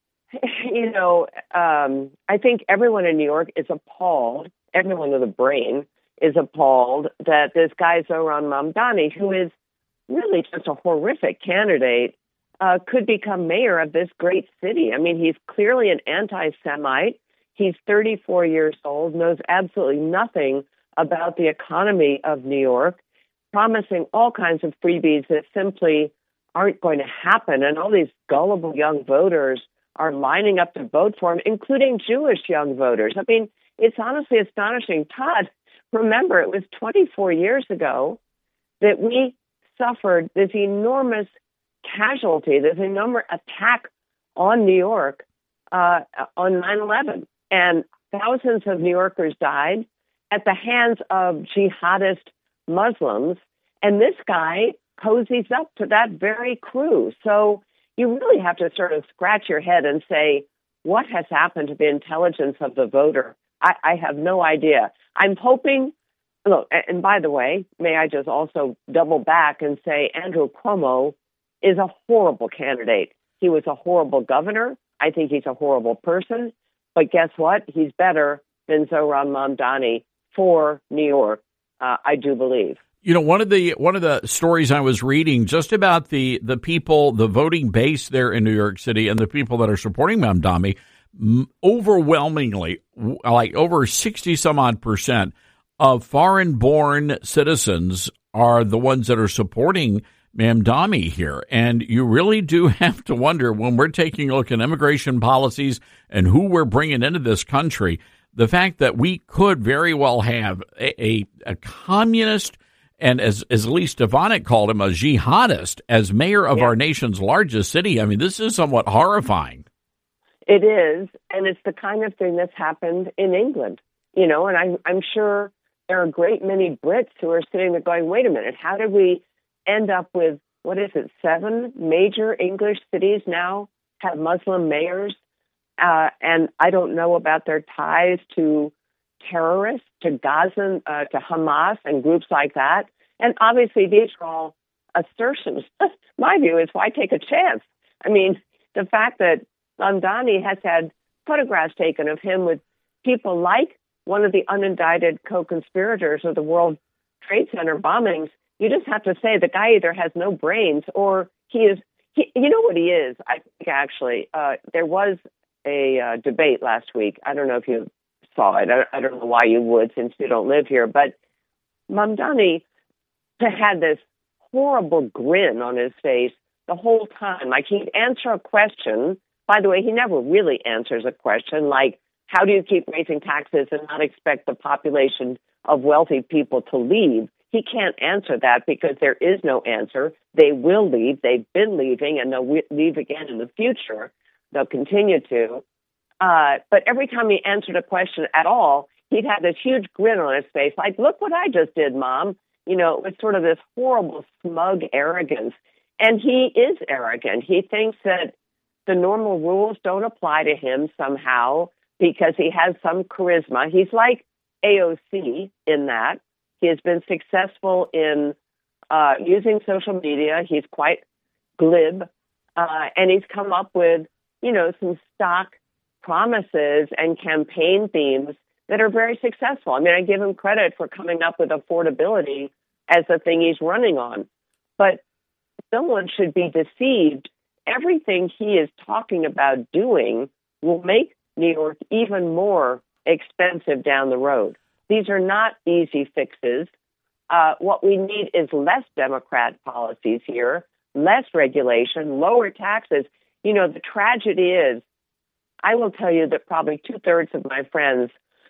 you know um, I think everyone in New York is appalled. Everyone with a brain is appalled that this guy Zohran Mamdani, who is really just a horrific candidate, uh, could become mayor of this great city. I mean, he's clearly an anti-Semite. He's thirty-four years old, knows absolutely nothing about the economy of New York, promising all kinds of freebies that simply aren't going to happen. And all these gullible young voters are lining up to vote for him, including Jewish young voters. I mean, it's honestly astonishing. Todd, remember, it was twenty-four years ago that we suffered this enormous casualty, this enormous attack on New York uh, on nine eleven. And thousands of New Yorkers died at the hands of jihadist Muslims. And this guy cozies up to that very crew. So you really have to sort of scratch your head and say, what has happened to the intelligence of the voter? I, I have no idea. I'm hoping, look, and by the way, may I just also double back and say Andrew Cuomo is a horrible candidate. He was a horrible governor. I think he's a horrible person. But guess what? He's better than Zohran Mamdani for New York, uh, I do believe. You know, one of the one of the stories I was reading just about the, the people, the voting base there in New York City and the people that are supporting Mamdani, overwhelmingly, like over sixty some odd percent of foreign-born citizens are the ones that are supporting Mamdani here. And you really do have to wonder, when we're taking a look at immigration policies and who we're bringing into this country, the fact that we could very well have a, a, a communist, and as, as Lee Stefanik called him, a jihadist, as mayor of yeah. our nation's largest city. I mean, this is somewhat horrifying. It is, and it's the kind of thing that's happened in England, you know, and I'm, I'm sure there are a great many Brits who are sitting there going, wait a minute, how did we end up with, what is it, seven major English cities now have Muslim mayors? Uh, and I don't know about their ties to terrorists, to Gaza, uh, to Hamas and groups like that. And obviously these are all assertions. My view is, why take a chance? I mean, the fact that Mamdani has had photographs taken of him with people like one of the unindicted co-conspirators of the World Trade Center bombings, you just have to say the guy either has no brains or he is, he, you know what he is? I think actually, uh, there was a uh, debate last week. I don't know if you saw it. I, I don't know why you would, since you don't live here, but Mamdani had this horrible grin on his face the whole time. Like, he'd answer a question. By the way, he never really answers a question like, how do you keep raising taxes and not expect the population of wealthy people to leave? He can't answer that because there is no answer. They will leave. They've been leaving, and they'll leave again in the future. They'll continue to. Uh, but every time he answered a question at all, he'd have this huge grin on his face, like, look what I just did, Mom. You know, it was sort of this horrible, smug arrogance. And he is arrogant. He thinks that the normal rules don't apply to him somehow because he has some charisma. He's like A O C in that. He has been successful in uh, using social media. He's quite glib. Uh, and he's come up with, you know, some stock promises and campaign themes that are very successful. I mean, I give him credit for coming up with affordability as the thing he's running on. But no one should be deceived. Everything he is talking about doing will make New York even more expensive down the road. These are not easy fixes. Uh, what we need is less Democrat policies here, less regulation, lower taxes. You know, the tragedy is, I will tell you that probably two-thirds of my friends,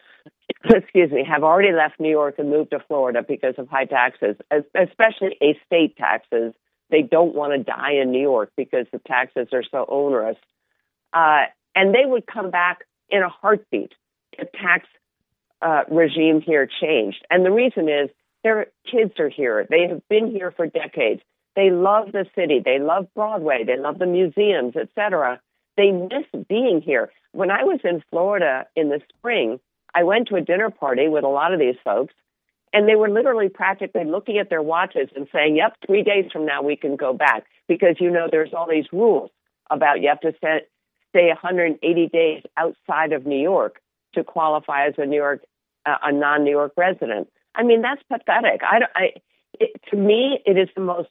excuse me, have already left New York and moved to Florida because of high taxes, especially estate taxes. They don't want to die in New York because the taxes are so onerous. Uh, and they would come back in a heartbeat if tax uh, regime here changed. And the reason is their kids are here. They have been here for decades. They love the city. They love Broadway. They love the museums, et cetera. They miss being here. When I was in Florida in the spring, I went to a dinner party with a lot of these folks, and they were literally practically looking at their watches and saying, yep, three days from now we can go back. Because, you know, there's all these rules about you have to set, stay one hundred eighty days outside of New York to qualify as a New York, uh, a non-New York resident. I mean, that's pathetic. I, I, it, to me, it is the most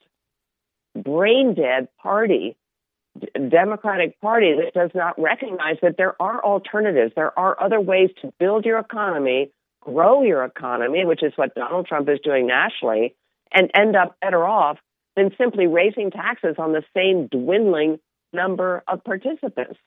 brain-dead party, d- Democratic Party, that does not recognize that there are alternatives. There are other ways to build your economy, grow your economy, which is what Donald Trump is doing nationally, and end up better off than simply raising taxes on the same dwindling number of participants.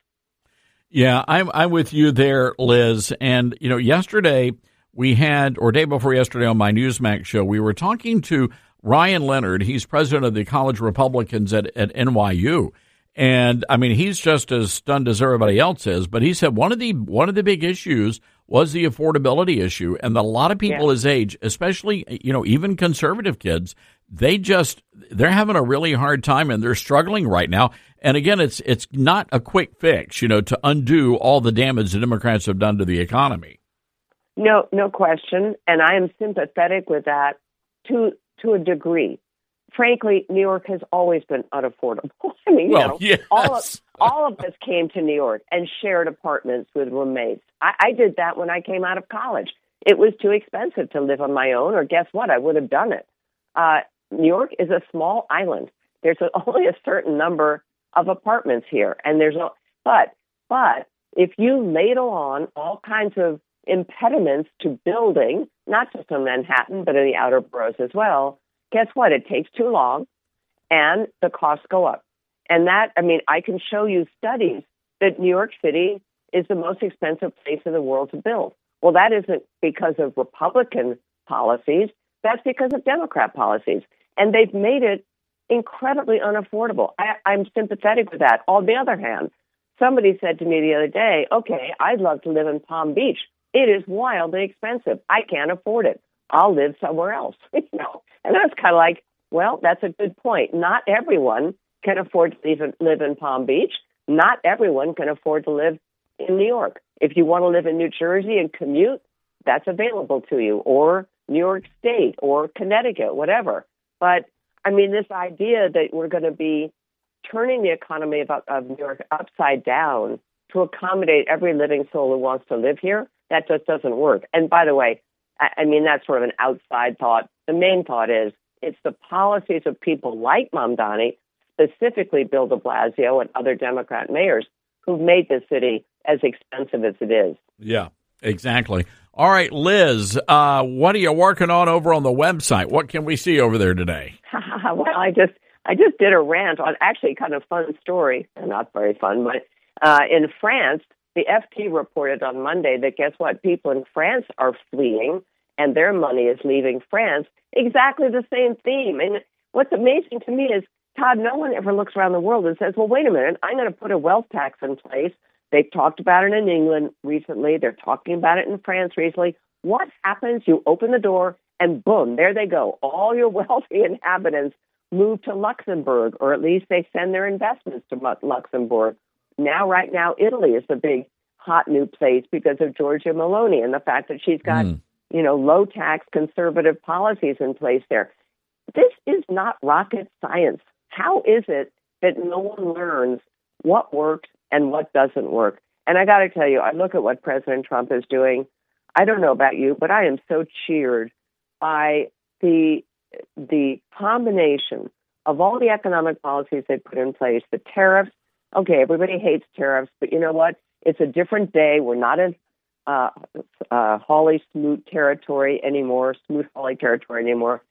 Yeah, I'm I'm with you there, Liz. And, you know, yesterday we had, or day before yesterday on my Newsmax show, we were talking to Ryan Leonard. He's president of the College Republicans at, at N Y U. And, I mean, he's just as stunned as everybody else is. But he said one of the one of the big issues was the affordability issue. And a lot of people Yeah. his age, especially, you know, even conservative kids, they just, they're having a really hard time and they're struggling right now. And again, it's it's not a quick fix, you know, to undo all the damage the Democrats have done to the economy. No, no question. And I am sympathetic with that to to a degree. Frankly, New York has always been unaffordable. I mean, Well, you know, yes. all of, all of us came to New York and shared apartments with roommates. I, I did that when I came out of college. It was too expensive to live on my own, or guess what? I would have done it. Uh, New York is a small island. There's a, only a certain number of apartments here, and there's no. But but if you ladle on all kinds of impediments to building, not just in Manhattan, but in the outer boroughs as well, guess what? It takes too long, and the costs go up. And that, I mean, I can show you studies that New York City is the most expensive place in the world to build. Well, that isn't because of Republican policies. That's because of Democrat policies. And they've made it incredibly unaffordable. I, I'm sympathetic with that. On the other hand, somebody said to me the other day, okay, I'd love to live in Palm Beach. It is wildly expensive. I can't afford it. I'll live somewhere else. You know? And that's kind of like, well, that's a good point. Not everyone can afford to live in, live in Palm Beach. Not everyone can afford to live in New York. If you want to live in New Jersey and commute, that's available to you, or New York State, or Connecticut, whatever. But, I mean, this idea that we're going to be turning the economy of, of New York upside down to accommodate every living soul who wants to live here, that just doesn't work. And by the way, I, I mean, that's sort of an outside thought. The main thought is it's the policies of people like Mamdani, specifically Bill de Blasio and other Democrat mayors, who've made this city as expensive as it is. Yeah, exactly. All right, Liz, uh, what are you working on over on the website? What can we see over there today? Well, I just I just did a rant on actually kind of fun story, not very fun, but uh, in France, the F T reported on Monday that guess what? People in France are fleeing and their money is leaving France. Exactly the same theme. And what's amazing to me is, Todd, no one ever looks around the world and says, well, wait a minute, I'm going to put a wealth tax in place. They've talked about it in England recently. They're talking about it in France recently. What happens? You open the door and boom, there they go. All your wealthy inhabitants move to Luxembourg, or at least they send their investments to Luxembourg. Now, right now, Italy is the big hot new place because of Giorgia Meloni and the fact that she's got, mm. you know, low tax conservative policies in place there. This is not rocket science. How is it that no one learns what works and what doesn't work? And I got to tell you, I look at what President Trump is doing. I don't know about you, but I am so cheered by the the combination of all the economic policies they put in place, the tariffs. Okay, everybody hates tariffs, but you know what? It's a different day. We're not in uh, uh, Hawley Smoot territory anymore, Smoot Hawley territory anymore.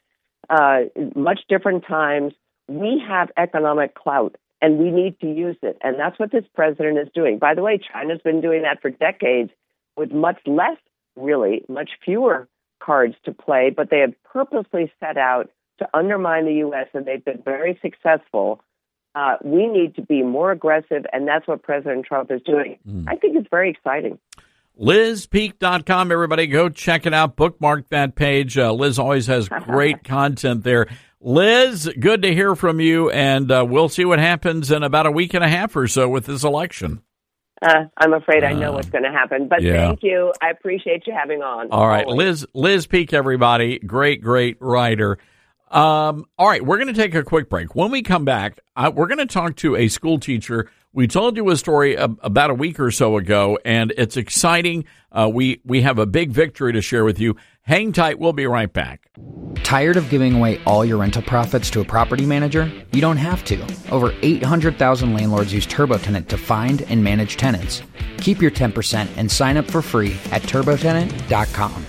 uh, much different times. We have economic clout, and we need to use it. And that's what this president is doing. By the way, China's been doing that for decades with much less, really, much fewer cards to play, but they have purposely set out to undermine the U S, and they've been very successful. Uh, we need to be more aggressive, and that's what President Trump is doing. Mm. I think it's very exciting. Liz Peek dot com, everybody, go check it out. Bookmark that page. Uh, Liz always has great content there. Liz, good to hear from you, and uh, we'll see what happens in about a week and a half or so with this election. Uh, I'm afraid I know uh, what's going to happen, but yeah. Thank you. I appreciate you having on. All right, always. Liz Liz Peek, everybody, great, great writer. Um, all right, we're going to take a quick break. When we come back, uh, we're going to talk to a school teacher. We told you a story ab- about a week or so ago, and it's exciting. Uh, we, we have a big victory to share with you. Hang tight. We'll be right back. Tired of giving away all your rental profits to a property manager? You don't have to. Over eight hundred thousand landlords use TurboTenant to find and manage tenants. Keep your ten percent and sign up for free at turbo tenant dot com.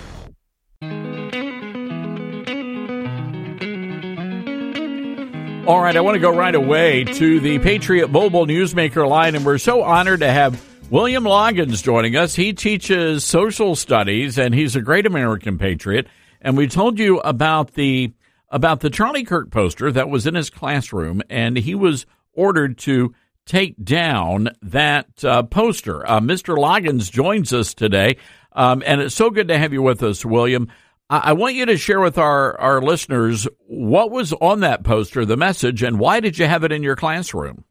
All right, I want to go right away to the Patriot Mobile Newsmaker line, and we're so honored to have William Loggins joining us. He teaches social studies, and he's a great American patriot. And we told you about the about the Charlie Kirk poster that was in his classroom, and he was ordered to take down that uh, poster. Uh, Mister Loggins joins us today, um, and it's so good to have you with us, William. I want you to share with our, our listeners what was on that poster, the message, and why did you have it in your classroom?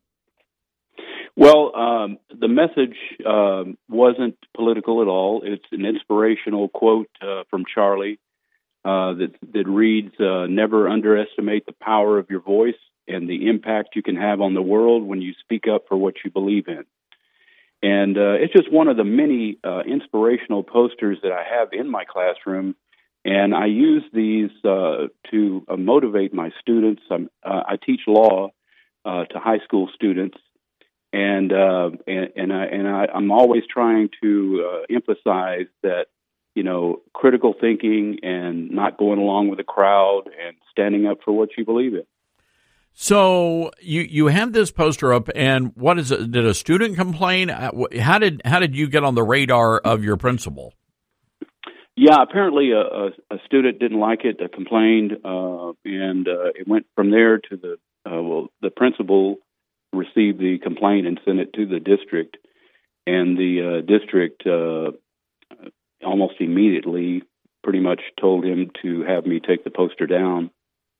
Well, um, the message uh, wasn't political at all. It's an inspirational quote uh, from Charlie uh, that, that reads, uh, never underestimate the power of your voice and the impact you can have on the world when you speak up for what you believe in. And uh, it's just one of the many uh, inspirational posters that I have in my classroom. And I use these uh, to uh, motivate my students. I'm, uh, I teach law uh, to high school students, and uh, and, and, I, and I, I'm always trying to uh, emphasize that, you know, critical thinking and not going along with the crowd and standing up for what you believe in. So you you have this poster up, and what is it? Did a student complain? How did how did you get on the radar of your principal? Yeah, apparently a, a, a student didn't like it, uh, complained, uh, and uh, it went from there to the, uh, well, the principal received the complaint and sent it to the district, and the uh, district uh, almost immediately pretty much told him to have me take the poster down.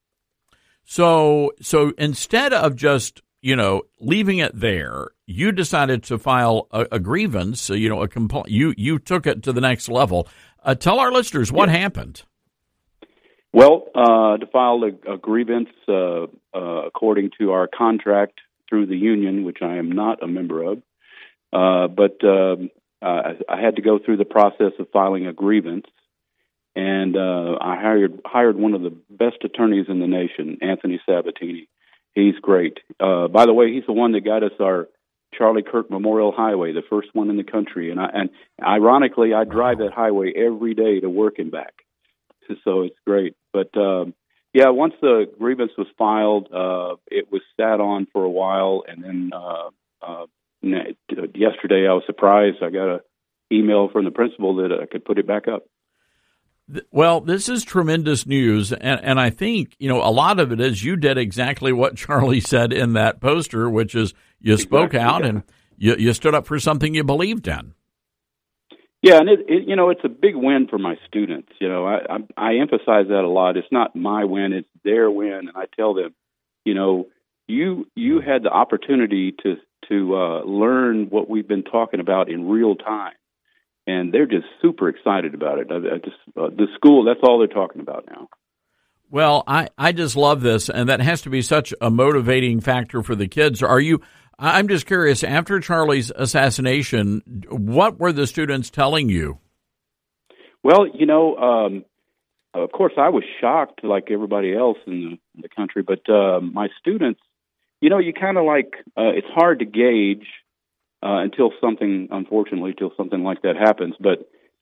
So, so instead of just, you know, leaving it there, you decided to file a, a grievance, you know, a complaint. You, you took it to the next level. Uh, tell our listeners what yeah. happened. Well, uh, to file a, a grievance uh, uh, according to our contract through the union, which I am not a member of, uh, but uh, I, I had to go through the process of filing a grievance, and uh, I hired hired one of the best attorneys in the nation, Anthony Sabatini. He's great. Uh, by the way, he's the one that got us our Charlie Kirk Memorial Highway, the first one in the country. And I, and ironically, I drive that highway every day to work and back. So it's great. But, um, yeah, once the grievance was filed, uh, it was sat on for a while. And then uh, uh, yesterday I was surprised. I got an email from the principal that I could put it back up. Well, this is tremendous news, and, and I think, you know, a lot of it is you did exactly what Charlie said in that poster, which is you spoke exactly, out yeah. and you, you stood up for something you believed in. Yeah, and, it, it, you know, it's a big win for my students. You know, I, I, I emphasize that a lot. It's not my win, it's their win, and I tell them, you know, you you had the opportunity to, to uh, learn what we've been talking about in real time. And they're just super excited about it. I, I just, uh, the school, that's all they're talking about now. Well, I, I just love this, and that has to be such a motivating factor for the kids. Are you, I'm just curious, after Charlie's assassination, what were the students telling you? Well, you know, um, of course, I was shocked like everybody else in the, the country, but uh, my students, you know, you kind of like, uh, it's hard to gauge Uh, until something, unfortunately, until something like that happens. But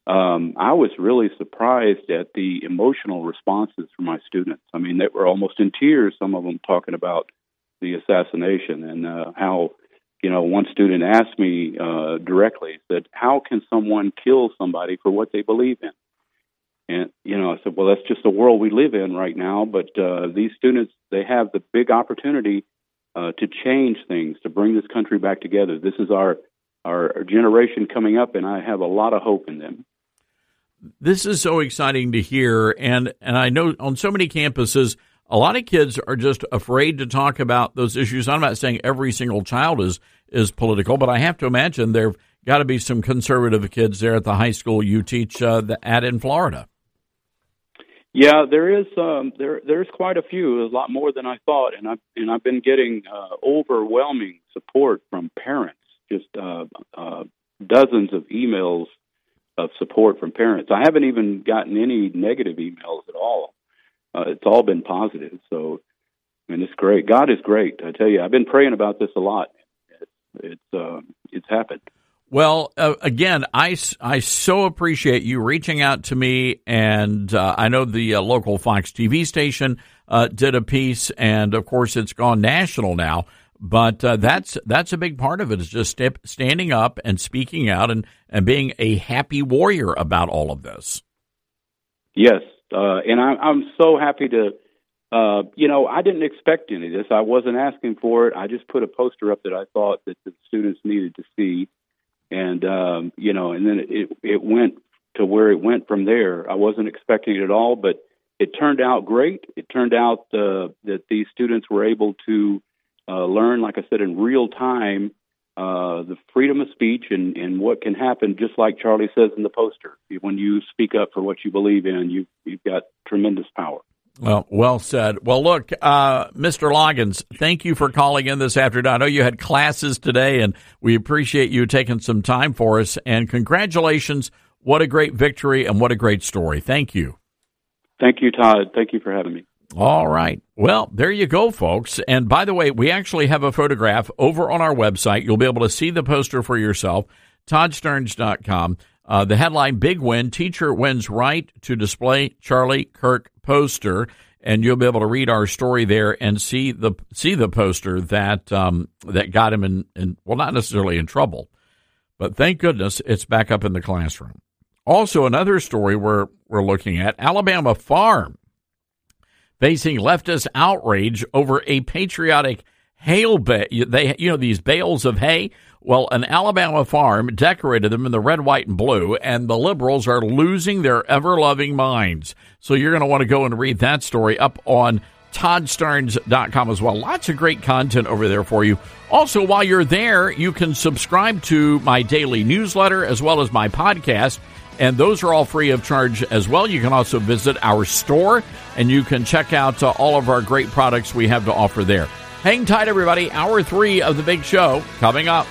um, I was really surprised at the emotional responses from my students. I mean, they were almost in tears, some of them talking about the assassination and uh, how, you know, one student asked me uh, directly, said, how can someone kill somebody for what they believe in? And, you know, I said, well, that's just the world we live in right now. But uh, these students, they have the big opportunity uh, to change things, to bring this country back together. This is our, our generation coming up, and I have a lot of hope in them. This is so exciting to hear. And, and I know on so many campuses, a lot of kids are just afraid to talk about those issues. I'm not saying every single child is, is political, but I have to imagine there have got to be some conservative kids there at the high school you teach uh, at in Florida. Yeah, there is. Um, there, there's quite a few. A lot more than I thought, and I've and I've been getting uh, overwhelming support from parents. Just uh, uh, dozens of emails of support from parents. I haven't even gotten any negative emails at all. Uh, it's all been positive. So, I mean, it's great. God is great. I tell you, I've been praying about this a lot. It's it's, uh, it's happened. Well, uh, again, I, I so appreciate you reaching out to me, and uh, I know the uh, local Fox T V station uh, did a piece, and of course it's gone national now, but uh, that's that's a big part of it, is just step, standing up and speaking out and, and being a happy warrior about all of this. Yes, uh, and I, I'm so happy to, uh, you know, I didn't expect any of this. I wasn't asking for it. I just put a poster up that I thought that the students needed to see. And, um, you know, and then it, it went to where it went from there. I wasn't expecting it at all, but it turned out great. It turned out uh, that these students were able to uh, learn, like I said, in real time, uh, the freedom of speech and, and what can happen, just like Charlie says in the poster. When you speak up for what you believe in, you, you've got tremendous power. Well, well said. Well, look, uh, Mister Loggins, thank you for calling in this afternoon. I know you had classes today, and we appreciate you taking some time for us. And congratulations. What a great victory and what a great story. Thank you. Thank you, Todd. Thank you for having me. All right. Well, there you go, folks. And by the way, we actually have a photograph over on our website. You'll be able to see the poster for yourself, todd stearns dot com. Uh, the headline, Big Win, Teacher Wins Right to Display Charlie Kirk Poster. And you'll be able to read our story there and see the see the poster that um, that got him in, in, well, not necessarily in trouble, but thank goodness it's back up in the classroom. Also, another story we're, we're looking at, Alabama farm facing leftist outrage over a patriotic hail bale. They, you know, these bales of hay. Well, an Alabama farm decorated them in the red, white, and blue, and the liberals are losing their ever-loving minds. So you're going to want to go and read that story up on todd stearns dot com as well. Lots of great content over there for you. Also, while you're there, you can subscribe to my daily newsletter as well as my podcast, and those are all free of charge as well. You can also visit our store, and you can check out uh, all of our great products we have to offer there. Hang tight, everybody. Hour three of the big show coming up.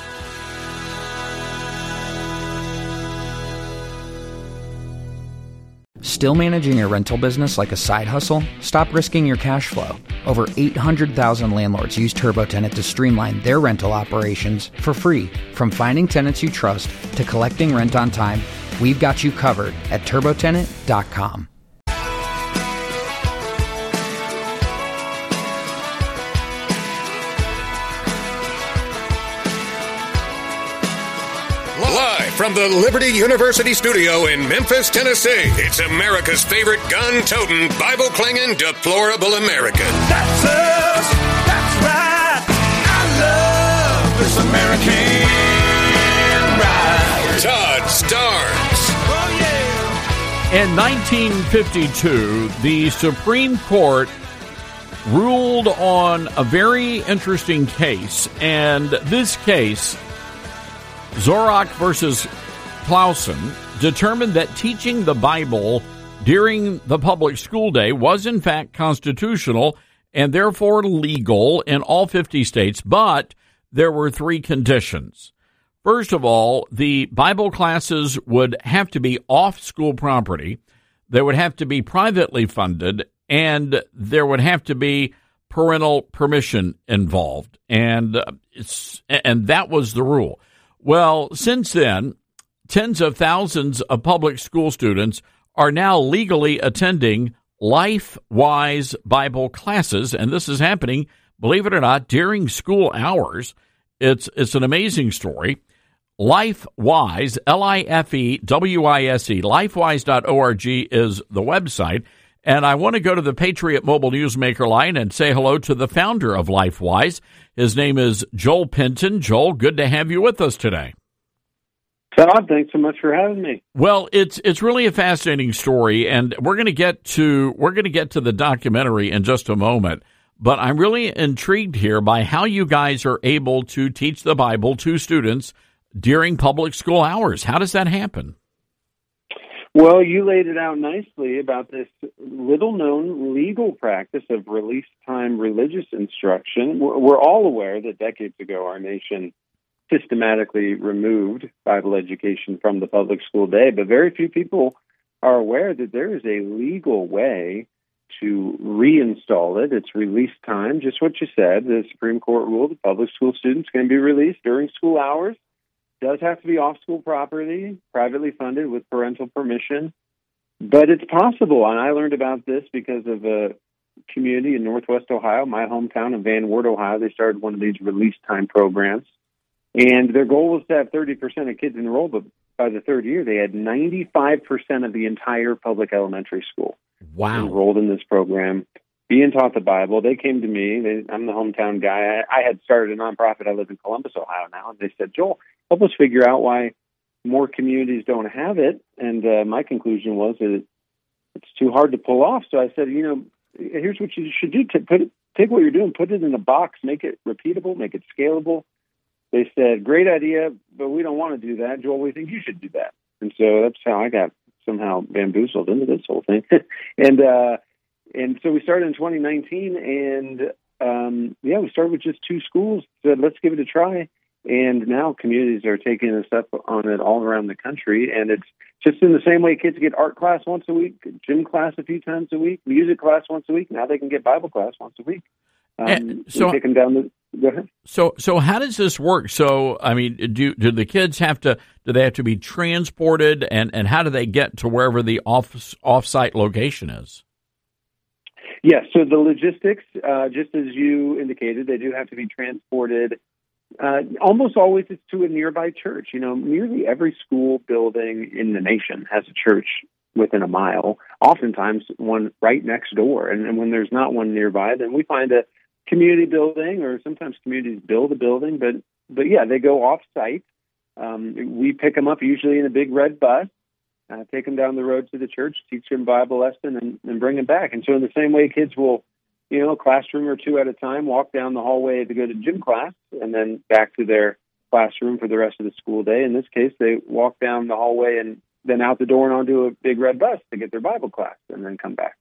Still managing your rental business like a side hustle? Stop risking your cash flow. Over eight hundred thousand landlords use TurboTenant to streamline their rental operations for free. From finding tenants you trust to collecting rent on time, we've got you covered at turbo tenant dot com. Live from the Liberty University studio in Memphis, Tennessee, it's America's favorite gun-toting, Bible-clinging, deplorable American. That's us. That's right. I love this American ride. Todd Starnes. Oh, yeah. In nineteen fifty-two, the Supreme Court ruled on a very interesting case, and this case, Zorrock versus Clausen, determined that teaching the Bible during the public school day was in fact constitutional and therefore legal in all fifty states, but there were three conditions. First of all, the Bible classes would have to be off school property, they would have to be privately funded, and there would have to be parental permission involved, and uh, it's, and that was the rule. Well, since then, tens of thousands of public school students are now legally attending LifeWise Bible classes, and this is happening, believe it or not, during school hours. It's it's an amazing story. LifeWise, L I F E W I S E, lifewise dot org is the website. And I want to go to the Patriot Mobile Newsmaker line and say hello to the founder of LifeWise. His name is Joel Penton. Joel, good to have you with us today. Todd, thanks so much for having me. Well, it's it's really a fascinating story, and we're going to get to we're going to get to the documentary in just a moment. But I'm really intrigued here by how you guys are able to teach the Bible to students during public school hours. How does that happen? Well, you laid it out nicely about this little-known legal practice of release time religious instruction. We're all aware that decades ago our nation systematically removed Bible education from the public school day, but very few people are aware that there is a legal way to reinstall it. It's release time, just what you said. The Supreme Court ruled that public school students can be released during school hours. Does have to be off-school property, privately funded with parental permission, but it's possible. And I learned about this because of a community in Northwest Ohio, my hometown of Van Wert, Ohio. They started one of these release time programs, and their goal was to have thirty percent of kids enrolled, but by the third year, they had ninety-five percent of the entire public elementary school wow. enrolled in this program, being taught the Bible. They came to me. They, I'm the hometown guy. I, I had started a nonprofit. I live in Columbus, Ohio now, and they said, Joel, help us figure out why more communities don't have it. And uh, my conclusion was that it, it's too hard to pull off. So I said, you know, here's what you should do. T- put it, take what you're doing, put it in a box, make it repeatable, make it scalable. They said, great idea, but we don't want to do that. Joel, we think you should do that. And so that's how I got somehow bamboozled into this whole thing. and uh, and so we started in twenty nineteen, and um, yeah, we started with just two schools. Said, let's give it a try. And now communities are taking us up on it all around the country. And it's just in the same way kids get art class once a week, gym class a few times a week, music class once a week. Now they can get Bible class once a week. Um, so, we take them down the, go ahead. So, so how does this work? So, I mean, do do the kids have to, do they have to be transported, and, and how do they get to wherever the off, off-site location is? Yes, yeah, so the logistics, uh, just as you indicated, they do have to be transported. Uh, almost always it's to a nearby church. You know, nearly every school building in the nation has a church within a mile, oftentimes one right next door. And, and when there's not one nearby, then we find a community building, or sometimes communities build a building. But, but yeah, they go off-site. Um, we pick them up usually in a big red bus, uh, take them down the road to the church, teach them Bible lesson, and, and bring them back. And so in the same way, kids will, you know, a classroom or two at a time, walk down the hallway to go to gym class, and then back to their classroom for the rest of the school day. In this case, they walk down the hallway and then out the door and onto a big red bus to get their Bible class, and then come back.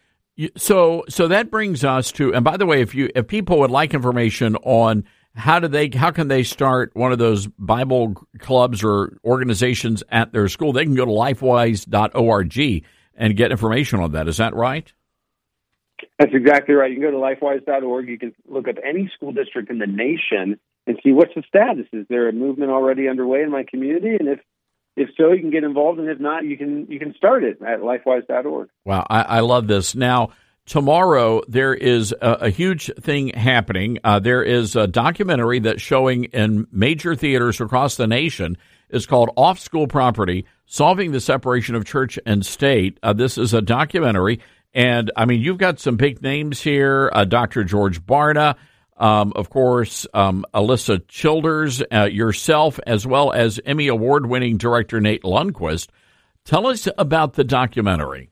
So, so that brings us to, and by the way, if you if people would like information on how do they, how can they start one of those Bible clubs or organizations at their school, they can go to lifewise dot org and get information on that. Is that right? That's exactly right. You can go to lifewise dot org. You can look up any school district in the nation and see what's the status. Is there a movement already underway in my community? And if if so, you can get involved, and if not, you can you can start it at lifewise dot org. Wow, I, I love this. Now, tomorrow there is a, a huge thing happening. Uh, there is a documentary that's showing in major theaters across the nation. It's called Off School Property: Solving the Separation of Church and State. Uh, this is a documentary. And, I mean, you've got some big names here, uh, Doctor George Barna, um, of course, um, Alyssa Childers, uh, yourself, as well as Emmy Award-winning director Nate Lundquist. Tell us about the documentary.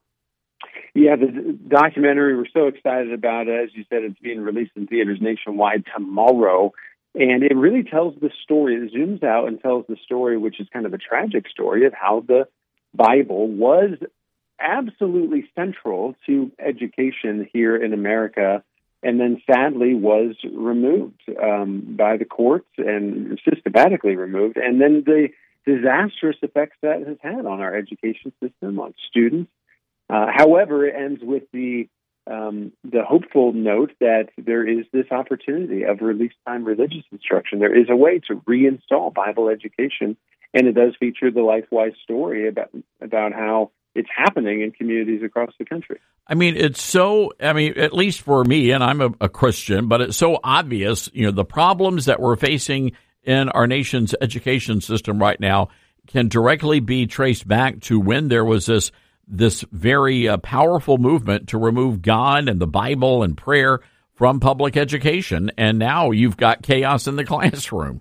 Yeah, the documentary, we're so excited about it. As you said, it's being released in theaters nationwide tomorrow. And it really tells the story. It zooms out and tells the story, which is kind of a tragic story of how the Bible was absolutely central to education here in America, and then sadly was removed um, by the courts and systematically removed. And then the disastrous effects that has had on our education system, on students. Uh, however, it ends with the um, the hopeful note that there is this opportunity of release time religious instruction. There is a way to reinstall Bible education And it does feature the LifeWise story about about how it's happening in communities across the country. I mean, it's so, I mean, at least for me, and I'm a, a Christian, but it's so obvious, you know, the problems that we're facing in our nation's education system right now can directly be traced back to when there was this this very uh, powerful movement to remove God and the Bible and prayer from public education, and now you've got chaos in the classroom.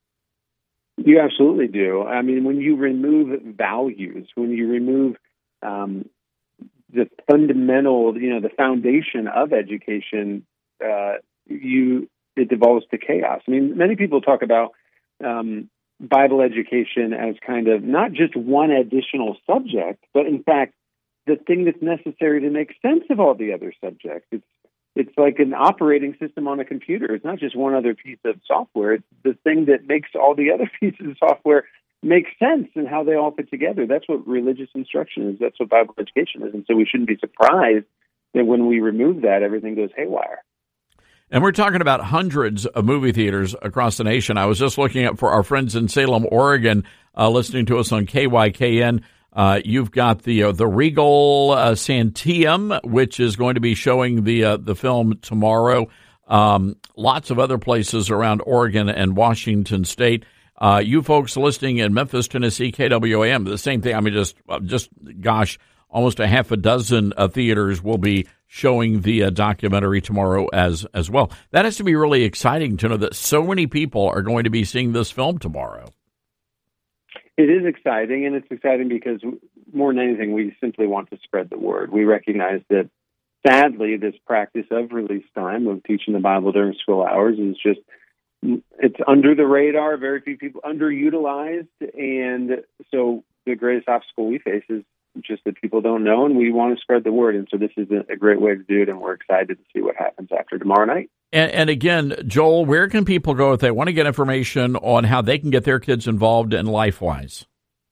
You absolutely do. I mean, when you remove values, when you remove um, the fundamental, you know, the foundation of education, uh, you it devolves to chaos. I mean, many people talk about um, Bible education as kind of not just one additional subject, but in fact, the thing that's necessary to make sense of all the other subjects. It's it's like an operating system on a computer. It's not just one other piece of software. It's the thing that makes all the other pieces of software make sense and how they all fit together. That's what religious instruction is. That's what Bible education is. And so we shouldn't be surprised that when we remove that, everything goes haywire. And we're talking about hundreds of movie theaters across the nation. I was just looking up for our friends in Salem, Oregon, uh, listening to us on K Y K N. Uh, you've got the uh, the Regal uh, Santiam, which is going to be showing the uh, the film tomorrow. Um, lots of other places around Oregon and Washington State. Uh, you folks listening in Memphis, Tennessee, K W A M, the same thing. I mean, just just gosh, almost a half a dozen uh, theaters will be showing the uh, documentary tomorrow as as well. That has to be really exciting to know that so many people are going to be seeing this film tomorrow. It is exciting, and it's exciting because more than anything, we simply want to spread the word. We recognize that, sadly, this practice of release time, of teaching the Bible during school hours, is just, it's under the radar, very few people, underutilized, and so the greatest obstacle we face is just that people don't know, and we want to spread the word, and so this is a great way to do it, and we're excited to see what happens after tomorrow night. And, and again, Joel, where can people go if they want to get information on how they can get their kids involved in LifeWise?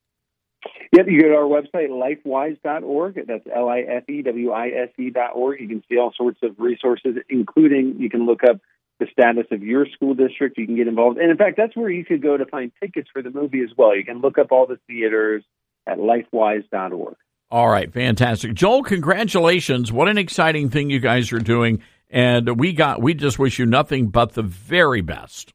Yep, you go to our website, lifewise dot org. That's L I F E W I S E dot org. You can see all sorts of resources, including you can look up the status of your school district. You can get involved. And, in fact, that's where you could go to find tickets for the movie as well. You can look up all the theaters at lifewise dot org. All right, fantastic. Joel, congratulations. What an exciting thing you guys are doing. And we got we just wish you nothing but the very best.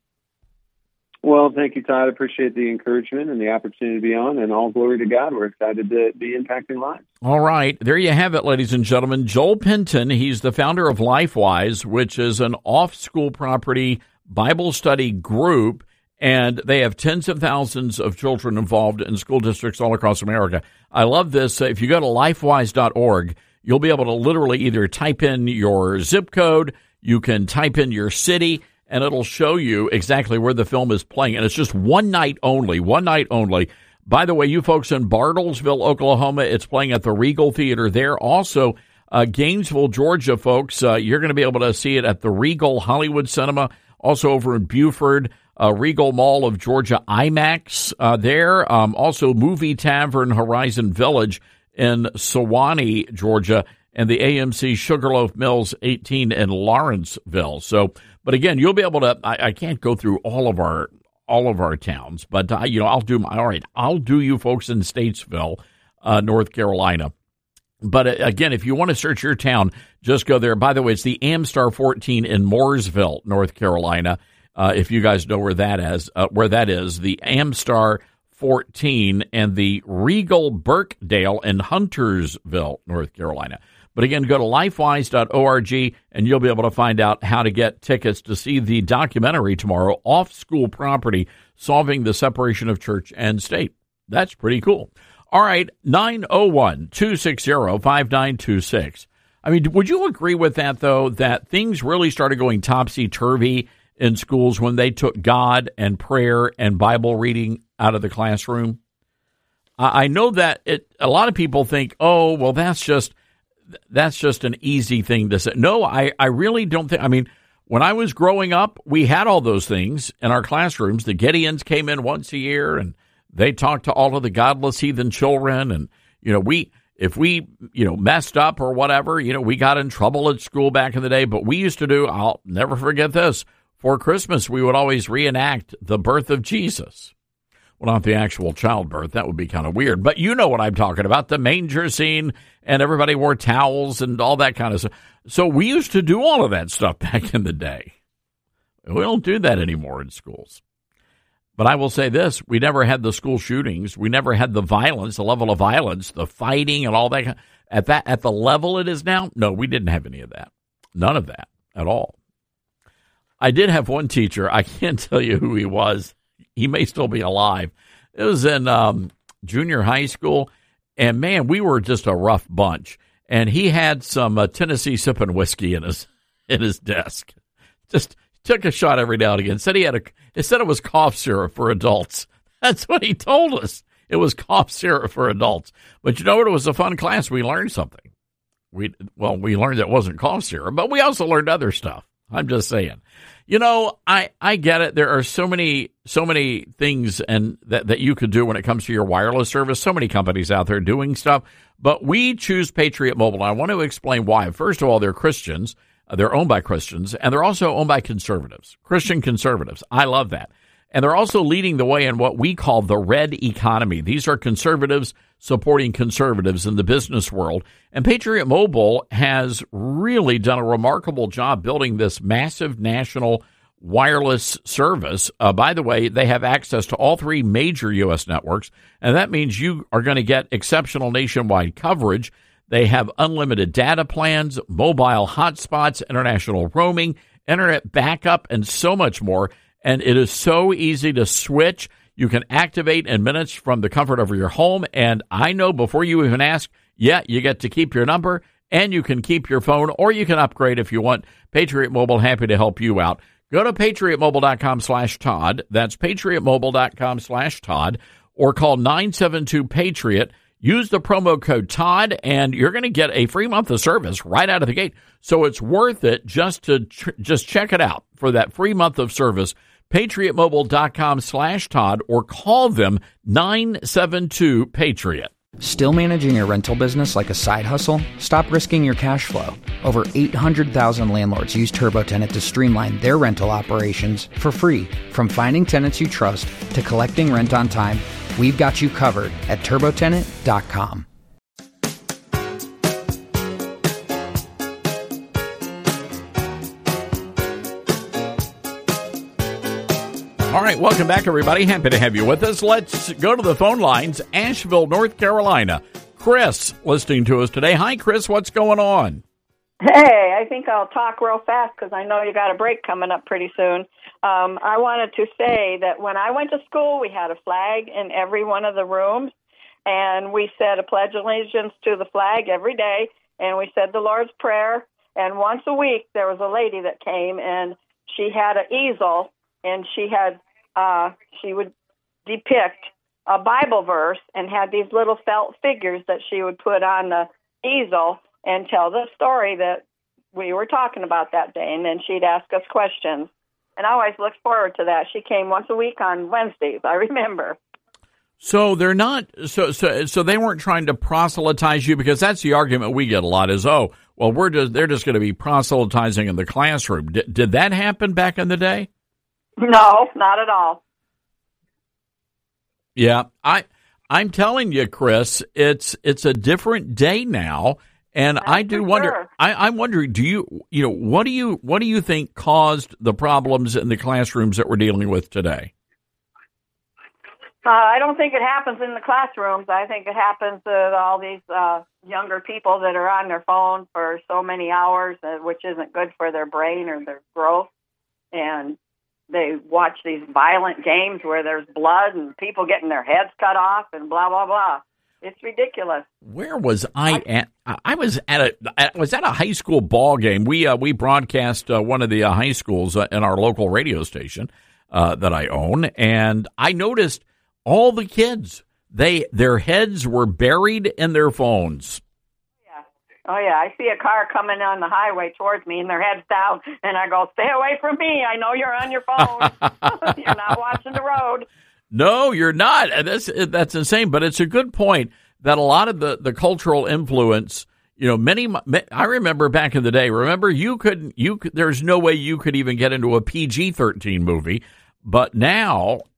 Well, thank you, Todd. I appreciate the encouragement and the opportunity to be on, and all glory to God. We're excited to be impacting lives. All right. There you have it, ladies and gentlemen. Joel Penton, he's the founder of LifeWise, which is an off-school property Bible study group, and they have tens of thousands of children involved in school districts all across America. I love this. If you go to lifewise dot org, you'll be able to literally either type in your zip code, you can type in your city, and it'll show you exactly where the film is playing. And it's just one night only, one night only. By the way, you folks in Bartlesville, Oklahoma, it's playing at the Regal Theater there. Also, uh, Gainesville, Georgia, folks, uh, you're going to be able to see it at the Regal Hollywood Cinema. Also over in Buford, uh, Regal Mall of Georgia IMAX uh, there. Um, also, Movie Tavern Horizon Village in Sewanee, Georgia, and the A M C Sugarloaf Mills eighteen in Lawrenceville. So, but again, you'll be able to. I, I can't go through all of our all of our towns, but uh, you know, I'll do my. All right, I'll do you folks in Statesville, uh, North Carolina. But uh, again, if you want to search your town, just go there. By the way, it's the Amstar fourteen in Mooresville, North Carolina. Uh, if you guys know where that is, uh, where that is, the Amstar fourteen and the Regal Birkdale in Huntersville, North Carolina. But again, go to lifewise dot org and you'll be able to find out how to get tickets to see the documentary tomorrow, Off School Property, Solving the Separation of Church and State. That's pretty cool. All right, nine oh one, two six zero, five nine two six. I mean, would you agree with that, though, that things really started going topsy-turvy in schools when they took God and prayer and Bible reading out of the classroom? I know that it, a lot of people think, oh, well, that's just that's just an easy thing to say. No, I, I really don't think. I mean, when I was growing up, we had all those things in our classrooms. The Gideons came in once a year, and they talked to all of the godless heathen children. And, you know, we if we, you know, messed up or whatever, you know, we got in trouble at school back in the day. But we used to do, I'll never forget this, for Christmas, we would always reenact the birth of Jesus. Well, not the actual childbirth. That would be kind of weird. But you know what I'm talking about, the manger scene, and everybody wore towels and all that kind of stuff. So we used to do all of that stuff back in the day. We don't do that anymore in schools. But I will say this, we never had the school shootings. We never had the violence, the level of violence, the fighting and all that. At that, at the level it is now, no, we didn't have any of that. None of that at all. I did have one teacher. I can't tell you who he was. He may still be alive. It was in um, junior high school. And, man, we were just a rough bunch. And he had some uh, Tennessee sipping whiskey in his in his desk. Just took a shot every now and again. Said he had a. It said it was cough syrup for adults. That's what he told us. It was cough syrup for adults. But you know what? It was a fun class. We learned something. We well, we learned it wasn't cough syrup, but we also learned other stuff. I'm just saying. You know, I, I get it. There are so many so many things and that, that you could do when it comes to your wireless service. So many companies out there doing stuff. But we choose Patriot Mobile. I want to explain why. First of all, they're Christians. Uh, they're owned by Christians, and they're also owned by conservatives, Christian conservatives. I love that. And they're also leading the way in what we call the red economy. These are conservatives supporting conservatives in the business world. And Patriot Mobile has really done a remarkable job building this massive national wireless service. Uh, by the way, they have access to all three major U S networks, and that means you are going to get exceptional nationwide coverage. They have unlimited data plans, mobile hotspots, international roaming, internet backup, and so much more. And it is so easy to switch. You can activate in minutes from the comfort of your home. And I know before you even ask, yeah, you get to keep your number and you can keep your phone, or you can upgrade if you want. Patriot Mobile, happy to help you out. Go to patriotmobile.com slash Todd. That's patriotmobile.com slash Todd, or call nine seven two Patriot. Use the promo code Todd, and you're going to get a free month of service right out of the gate. So it's worth it just to tr- just check it out for that free month of service. patriotmobile.com slash Todd, or call them nine seven two Patriot. Still managing your rental business like a side hustle? Stop risking your cash flow. Over eight hundred thousand landlords use TurboTenant to streamline their rental operations for free. From finding tenants you trust to collecting rent on time, we've got you covered at turbo tenant dot com. All right, welcome back, everybody. Happy to have you with us. Let's go to the phone lines. Asheville, North Carolina. Chris, listening to us today. Hi, Chris. What's going on? Hey, I think I'll talk real fast because I know you got a break coming up pretty soon. Um, I wanted to say that when I went to school, we had a flag in every one of the rooms, and we said a pledge of allegiance to the flag every day, and we said the Lord's Prayer. And once a week, there was a lady that came, and she had an easel, and she had uh, she would depict a Bible verse and had these little felt figures that she would put on the easel and tell the story that we were talking about that day, and then she'd ask us questions. And I always looked forward to that. She came once a week on Wednesdays, I remember. So they're not so so so they weren't trying to proselytize you, because that's the argument we get a lot is, oh, well, we're just they're just going to be proselytizing in the classroom. D- did that happen back in the day? No, not at all. Yeah, I I'm telling you, Chris, it's it's a different day now. And That's I do wonder. Sure. I, I'm wondering. Do you, you know, what do you, what do you think caused the problems in the classrooms that we're dealing with today? Uh, I don't think it happens in the classrooms. I think it happens with all these uh, younger people that are on their phone for so many hours, uh, which isn't good for their brain or their growth. And they watch these violent games where there's blood and people getting their heads cut off and blah blah blah. It's ridiculous. Where was I at? I was at a I was at a high school ball game. We uh, we broadcast uh, one of the uh, high schools uh, in our local radio station uh, that I own, and I noticed all the kids, they their heads were buried in their phones. Yeah. Oh yeah, I see a car coming on the highway towards me, and their head's down, and I go, "Stay away from me! I know you're on your phone. You're not watching the road." No, you're not. That's that's insane. But it's a good point that a lot of the, the cultural influence, you know, many. I remember back in the day. Remember, you couldn't. You could, there's no way you could even get into a P G thirteen movie. But now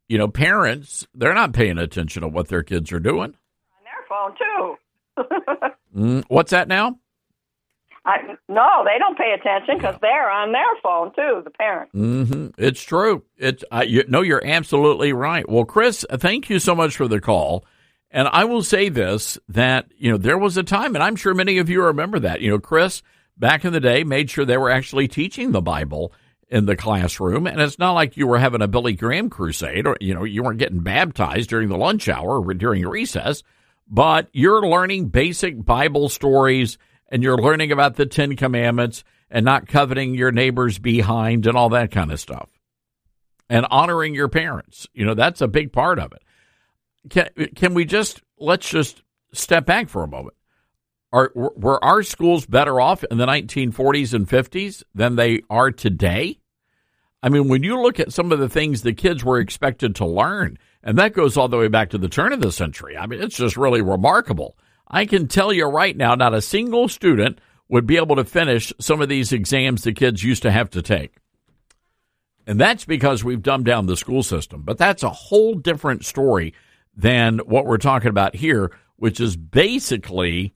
you know, parents, they're not paying attention to what their kids are doing. On their phone, too. Mm, what's that now? I, no, they don't pay attention because they're on their phone, too, the parents. Mm-hmm. It's true. It's, uh, you, no, you're absolutely right. Well, Chris, thank you so much for the call. And I will say this, that, you know, there was a time, and I'm sure many of you remember that, you know, Chris, back in the day, made sure they were actually teaching the Bible in the classroom. And it's not like you were having a Billy Graham crusade, or, you know, you weren't getting baptized during the lunch hour or during recess, but you're learning basic Bible stories, and you're learning about the Ten Commandments and not coveting your neighbor's behind and all that kind of stuff. And honoring your parents. You know, that's a big part of it. Can, can we just, let's just step back for a moment. Are, were our schools better off in the nineteen forties and fifties than they are today? I mean, when you look at some of the things the kids were expected to learn, and that goes all the way back to the turn of the century, I mean, it's just really remarkable. I can tell you right now, not a single student would be able to finish some of these exams the kids used to have to take. And that's because we've dumbed down the school system. But that's a whole different story than what we're talking about here, which is basically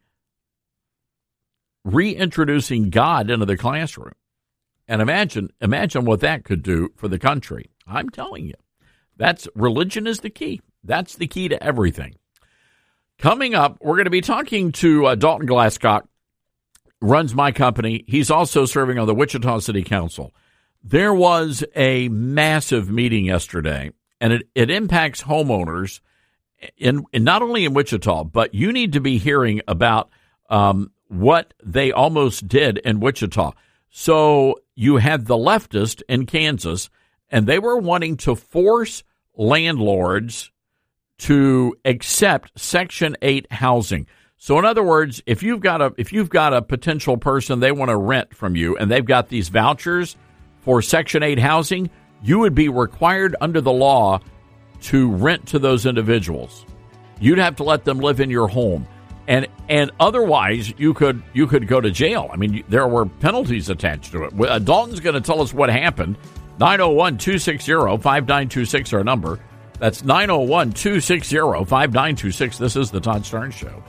reintroducing God into the classroom. And imagine, imagine what that could do for the country. I'm telling you, that's religion is the key. That's the key to everything. Coming up, we're going to be talking to uh, Dalton Glasscock, runs my company. He's also serving on the Wichita City Council. There was a massive meeting yesterday, and it, it impacts homeowners in, in not only in Wichita, but you need to be hearing about um, what they almost did in Wichita. So you had the leftist in Kansas, and they were wanting to force landlords to accept Section eight housing. So in other words, if you've got a if you've got a potential person they want to rent from you, and they've got these vouchers for Section eight housing, you would be required under the law to rent to those individuals. You'd have to let them live in your home. And and otherwise, you could you could go to jail. I mean, there were penalties attached to it. Uh, Dalton's going to tell us what happened. nine oh one, two six zero, five nine two six, our number. That's nine oh one, two six zero, five nine two six. This is the Todd Starnes Show.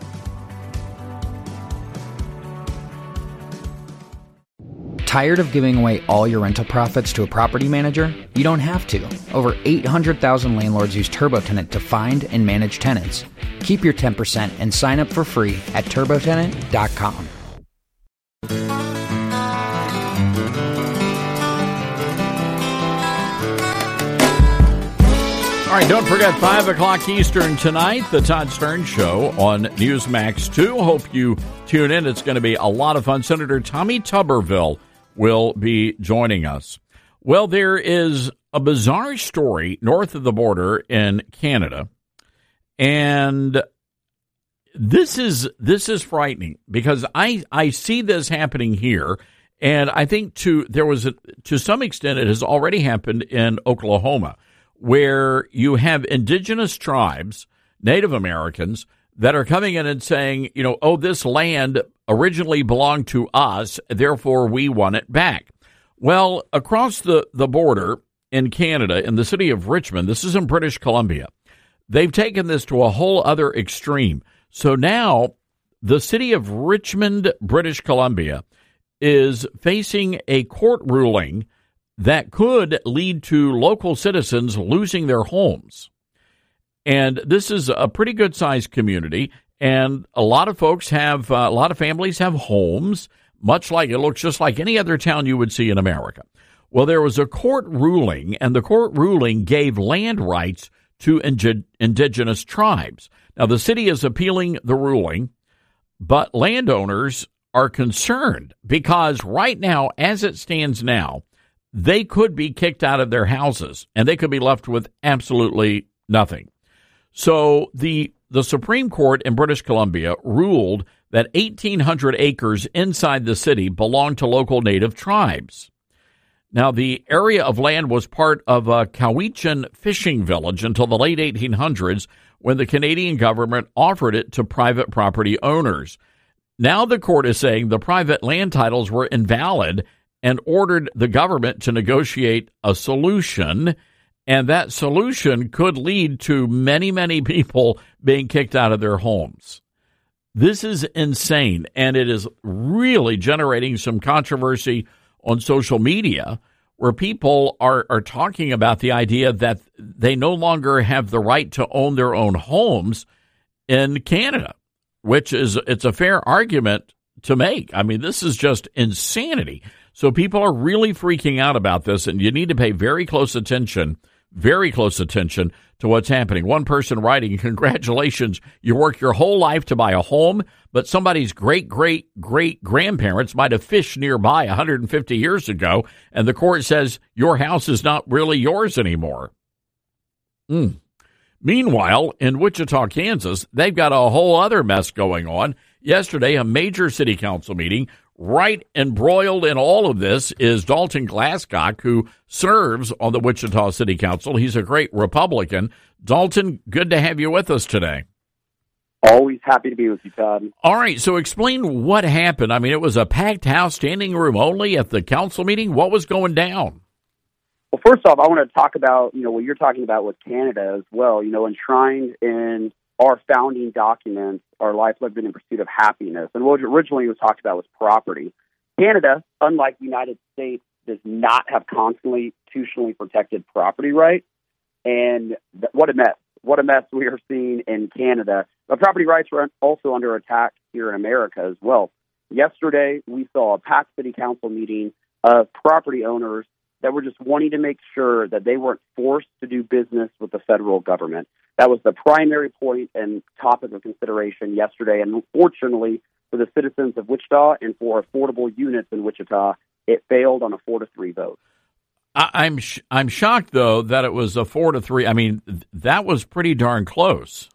Tired of giving away all your rental profits to a property manager? You don't have to. Over eight hundred thousand landlords use TurboTenant to find and manage tenants. Keep your ten percent and sign up for free at turbo tenant dot com. All right, don't forget, five o'clock Eastern tonight, the Todd Starnes Show on Newsmax two. Hope you tune in. It's going to be a lot of fun. Senator Tommy Tuberville will be joining us. Well, there is a bizarre story north of the border in Canada, and this is this is frightening because I, I see this happening here, and I think to there was a, to some extent it has already happened in Oklahoma, where you have indigenous tribes, Native Americans, that are coming in and saying, you know, oh, this land originally belonged to us, therefore we want it back. Well, across the, the border in Canada, in the city of Richmond, this is in British Columbia, they've taken this to a whole other extreme. So now the city of Richmond, British Columbia, is facing a court ruling that could lead to local citizens losing their homes. And this is a pretty good-sized community, and a lot of folks have, uh, a lot of families have homes, much like, it looks just like any other town you would see in America. Well, there was a court ruling, and the court ruling gave land rights to ing- indigenous tribes. Now, the city is appealing the ruling, but landowners are concerned because right now, as it stands now, they could be kicked out of their houses, and they could be left with absolutely nothing. So the the Supreme Court in British Columbia ruled that eighteen hundred acres inside the city belonged to local native tribes. Now, the area of land was part of a Cowichan fishing village until the late eighteen hundreds, when the Canadian government offered it to private property owners. Now the court is saying the private land titles were invalid and ordered the government to negotiate a solution. And that solution could lead to many, many people being kicked out of their homes. This is insane, and it is really generating some controversy on social media where people are, are talking about the idea that they no longer have the right to own their own homes in Canada, which is it's a fair argument to make. I mean, this is just insanity. So people are really freaking out about this, and you need to pay very close attention, very close attention to what's happening. One person writing, congratulations, you worked your whole life to buy a home, but somebody's great-great-great-grandparents might have fished nearby one hundred fifty years ago, and the court says your house is not really yours anymore. Mm. Meanwhile, in Wichita, Kansas, they've got a whole other mess going on. Yesterday, a major city council meeting. Right embroiled in all of this is Dalton Glasscock, who serves on the Wichita City Council. He's a great Republican. Dalton, good to have you with us today. Always happy to be with you, Todd. All right, so explain what happened. I mean, it was a packed house, standing room only at the council meeting. What was going down? Well, first off, I want to talk about, you know, what you're talking about with Canada as well. You know, enshrined in our founding documents, our life lived in pursuit of happiness. And what originally was talked about was property. Canada, unlike the United States, does not have constitutionally protected property rights. And th- what a mess. What a mess we are seeing in Canada. But property rights are also under attack here in America as well. Yesterday, we saw a packed city council meeting of property owners that were just wanting to make sure that they weren't forced to do business with the federal government. That was the primary point and topic of consideration yesterday. And unfortunately, for the citizens of Wichita and for affordable units in Wichita, it failed on a four to three vote. I, I'm sh- I'm shocked, though, that it was a four to three. I mean, th- that was pretty darn close.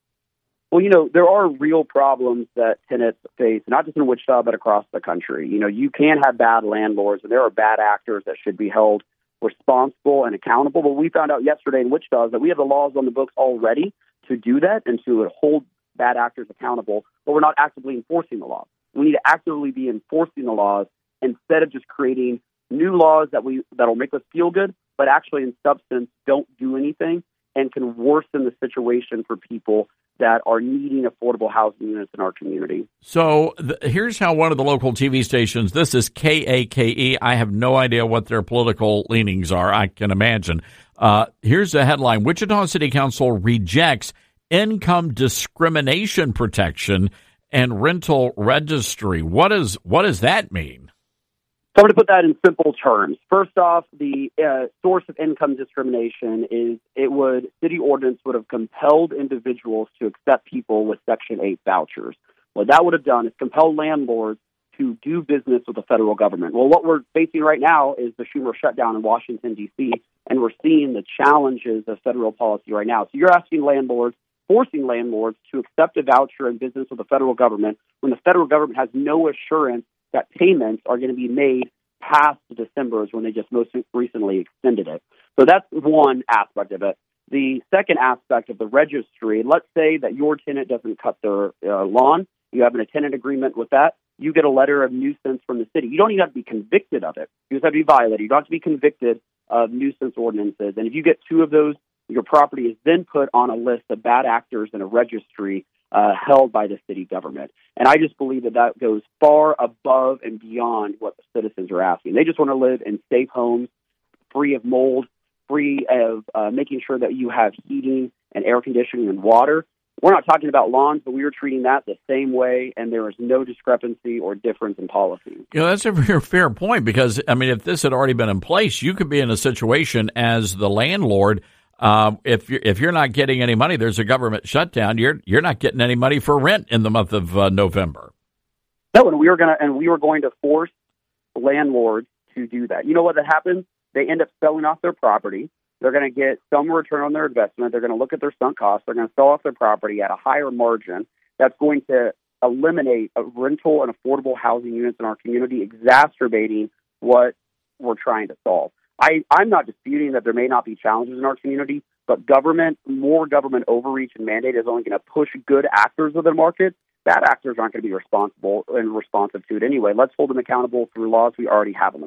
Well, you know, there are real problems that tenants face, not just in Wichita, but across the country. You know, you can have bad landlords, and there are bad actors that should be held responsible and accountable. But we found out yesterday in Wichita is that we have the laws on the books already to do that and to hold bad actors accountable, but we're not actively enforcing the laws. We need to actively be enforcing the laws instead of just creating new laws that we that'll make us feel good, but actually in substance don't do anything and can worsen the situation for people that are needing affordable housing units in our community. So th- here's how one of the local T V stations, this is K A K E. I have no idea what their political leanings are. I can imagine. Uh, here's the headline. Wichita City Council rejects income discrimination protection and rental registry. What is what does that mean? So I'm going to put that in simple terms. First off, the uh, source of income discrimination is it would, city ordinance would have compelled individuals to accept people with Section eight vouchers. What that would have done is compel landlords to do business with the federal government. Well, what we're facing right now is the Schumer shutdown in Washington, D C, and we're seeing the challenges of federal policy right now. So you're asking landlords, forcing landlords to accept a voucher in business with the federal government when the federal government has no assurance that payments are going to be made past December is when they just most recently extended it. So that's one aspect of it. The second aspect of the registry, let's say that your tenant doesn't cut their uh, lawn. You have a tenant agreement with that. You get a letter of nuisance from the city. You don't even have to be convicted of it. You just have to be violated. You don't have to be convicted of nuisance ordinances. And if you get two of those, your property is then put on a list of bad actors in a registry uh, held by the city government. And I just believe that that goes far above and beyond what the citizens are asking. They just want to live in safe homes, free of mold, free of uh, making sure that you have heating and air conditioning and water. We're not talking about lawns, but we are treating that the same way, and there is no discrepancy or difference in policy. You know, that's a very fair point because, I mean, if this had already been in place, you could be in a situation as the landlord. Um, if you're, if you're not getting any money, there's a government shutdown. You're you're not getting any money for rent in the month of uh, November. No, and we were gonna and we were going to force landlords to do that. You know what that happens? They end up selling off their property. They're going to get some return on their investment. They're going to look at their sunk costs. They're going to sell off their property at a higher margin. That's going to eliminate a rental and affordable housing units in our community, exacerbating what we're trying to solve. I, I'm not disputing that there may not be challenges in our community, but government, more government overreach and mandate is only going to push good actors of the market. Bad actors aren't going to be responsible and responsive to it anyway. Let's hold them accountable through laws we already have in the book.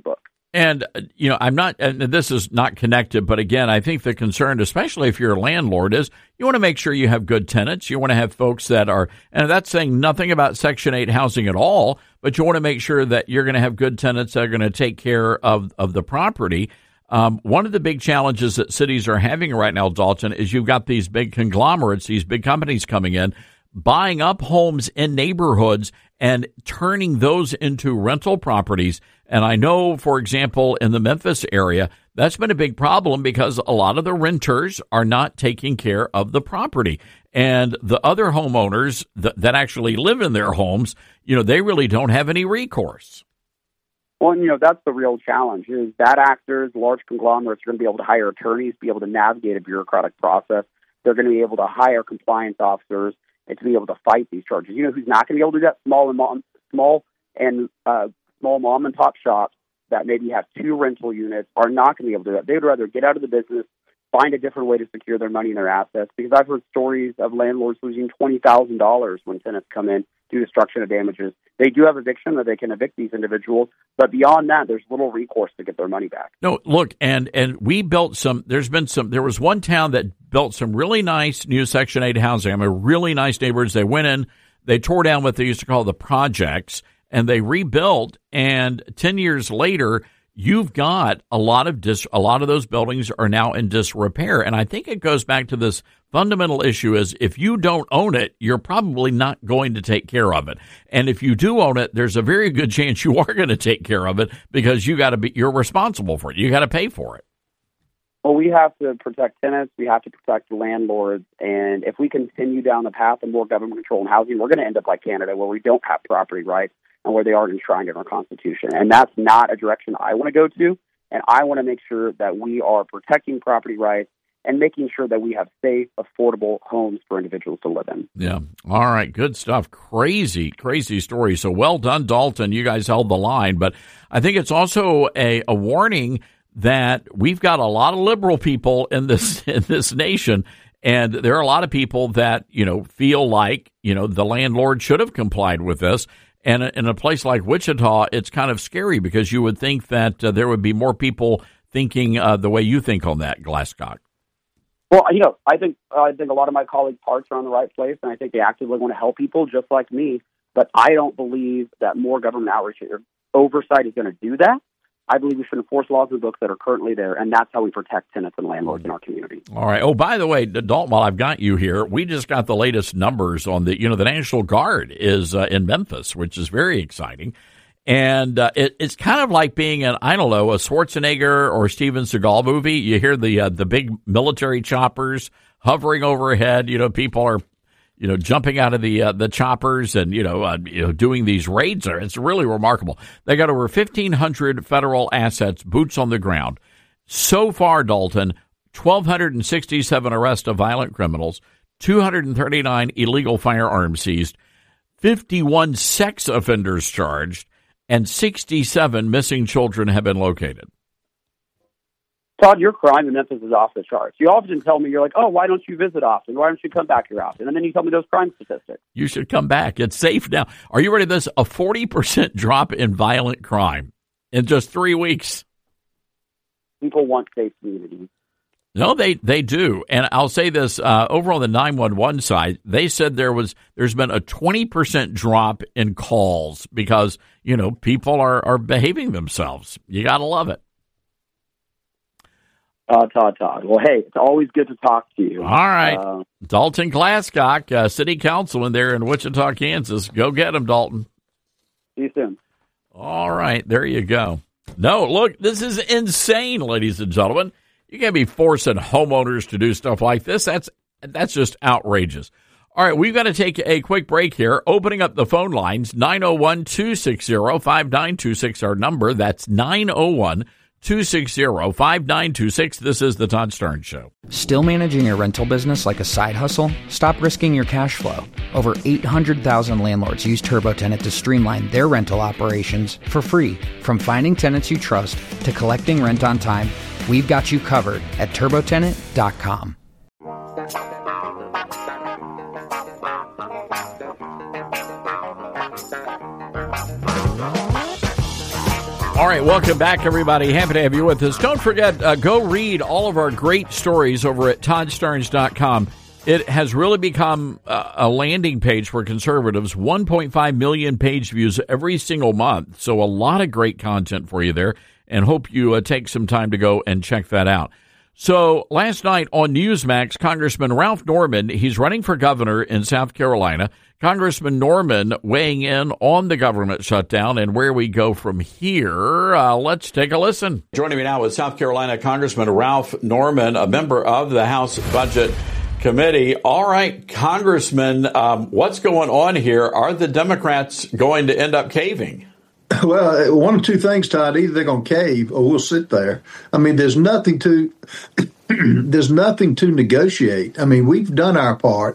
And, you know, I'm not, and this is not connected, but again, I think the concern, especially if you're a landlord, is you want to make sure you have good tenants. You want to have folks that are, and that's saying nothing about Section eight housing at all, but you want to make sure that you're going to have good tenants that are going to take care of, of the property. Um, one of the big challenges that cities are having right now, Dalton, is you've got these big conglomerates, these big companies coming in, buying up homes in neighborhoods and turning those into rental properties. And I know, for example, in the Memphis area, that's been a big problem because a lot of the renters are not taking care of the property. And the other homeowners that, that actually live in their homes, you know, they really don't have any recourse. Well, you know, that's the real challenge is bad actors, large conglomerates are going to be able to hire attorneys, be able to navigate a bureaucratic process. They're going to be able to hire compliance officers and to be able to fight these charges. You know who's not going to be able to do that? Small and mom, small and uh, small mom and pop shops that maybe have two rental units are not going to be able to do that. They would rather get out of the business, find a different way to secure their money and their assets. Because I've heard stories of landlords losing twenty thousand dollars when tenants come in due to destruction of damages. They do have eviction that they can evict these individuals, but beyond that, there's little recourse to get their money back. No, look, and and we built some. There's been some. There was one town that built some really nice new Section eight housing. I mean, really nice neighborhoods. They went in, they tore down what they used to call the projects, and they rebuilt. And ten years later, you've got a lot of dis, a lot of those buildings are now in disrepair. And I think it goes back to this fundamental issue: is if you don't own it, you're probably not going to take care of it. And if you do own it, there's a very good chance you are going to take care of it because you got to be you're responsible for it. You got to pay for it. Well, we have to protect tenants. We have to protect landlords. And if we continue down the path of more government control in housing, we're going to end up like Canada, where we don't have property rights and where they aren't enshrined in our Constitution. And that's not a direction I want to go to. And I want to make sure that we are protecting property rights and making sure that we have safe, affordable homes for individuals to live in. Yeah. All right. Good stuff. Crazy, crazy story. So well done, Dalton. You guys held the line. But I think it's also a, a warning that we've got a lot of liberal people in this in this nation, and there are a lot of people that, you know, feel like, you know, the landlord should have complied with this. And in a place like Wichita, it's kind of scary because you would think that uh, there would be more people thinking uh, the way you think on that, Glasscock. Well, you know, I think uh, I think a lot of my colleagues' hearts are on the right place, and I think they actively want to help people just like me. But I don't believe that more government outreach or oversight is going to do that. I believe we should enforce laws in the books that are currently there, and that's how we protect tenants and landlords in our community. All right. Oh, by the way, Dalton, while I've got you here, we just got the latest numbers on the, you know, the National Guard is uh, in Memphis, which is very exciting. And uh, it, it's kind of like being in, I don't know, a Schwarzenegger or Steven Seagal movie. You hear the uh, the big military choppers hovering overhead. You know, people are, you know, jumping out of the uh, the choppers and, you know, uh, you know, doing these raids. It's really remarkable. They got over fifteen hundred federal assets, boots on the ground. So far, Dalton, one thousand two hundred sixty-seven arrests of violent criminals, two hundred thirty-nine illegal firearms seized, fifty-one sex offenders charged, and sixty-seven missing children have been located. Todd, your crime in Memphis is off the charts. You often tell me, you're like, oh, why don't you visit often? Why don't you come back here often? And then you tell me those crime statistics. You should come back. It's safe now. Are you ready for this? A forty percent drop in violent crime in just three weeks. People want safe communities. No, they, they do. And I'll say this, uh, over on the nine one one side, they said there was, there's been a twenty percent drop in calls because, you know, people are, are behaving themselves. You got to love it. Uh, Todd, Todd. Well, hey, it's always good to talk to you. All right. Uh, Dalton Glasscock, uh, city councilman there in Wichita, Kansas. Go get him, Dalton. See you soon. All right. There you go. No, look, this is insane, ladies and gentlemen. You can't be forcing homeowners to do stuff like this. That's that's just outrageous. All right, we've got to take a quick break here. Opening up the phone lines, nine oh one, two six zero, five nine two six, our number. That's nine oh one, two six zero, five nine two six. This is the Todd Stern Show. Still managing your rental business like a side hustle? Stop risking your cash flow. Over eight hundred thousand landlords use TurboTenant to streamline their rental operations for free. From finding tenants you trust to collecting rent on time, we've got you covered at turbo tenant dot com. All right, welcome back, everybody. Happy to have you with us. Don't forget, uh, go read all of our great stories over at todd stearns dot com. It has really become uh, a landing page for conservatives, one point five million page views every single month. So a lot of great content for you there, and hope you uh, take some time to go and check that out. So last night on Newsmax, Congressman Ralph Norman, he's running for governor in South Carolina. Congressman Norman weighing in on the government shutdown and where we go from here. Uh, let's take a listen. Joining me now is South Carolina Congressman Ralph Norman, a member of the House Budget Committee. All right, Congressman, um, what's going on here? Are the Democrats going to end up caving? Well, one of two things, Todd. Either they're going to cave or we'll sit there. I mean, there's nothing to there's nothing to negotiate. I mean, we've done our part,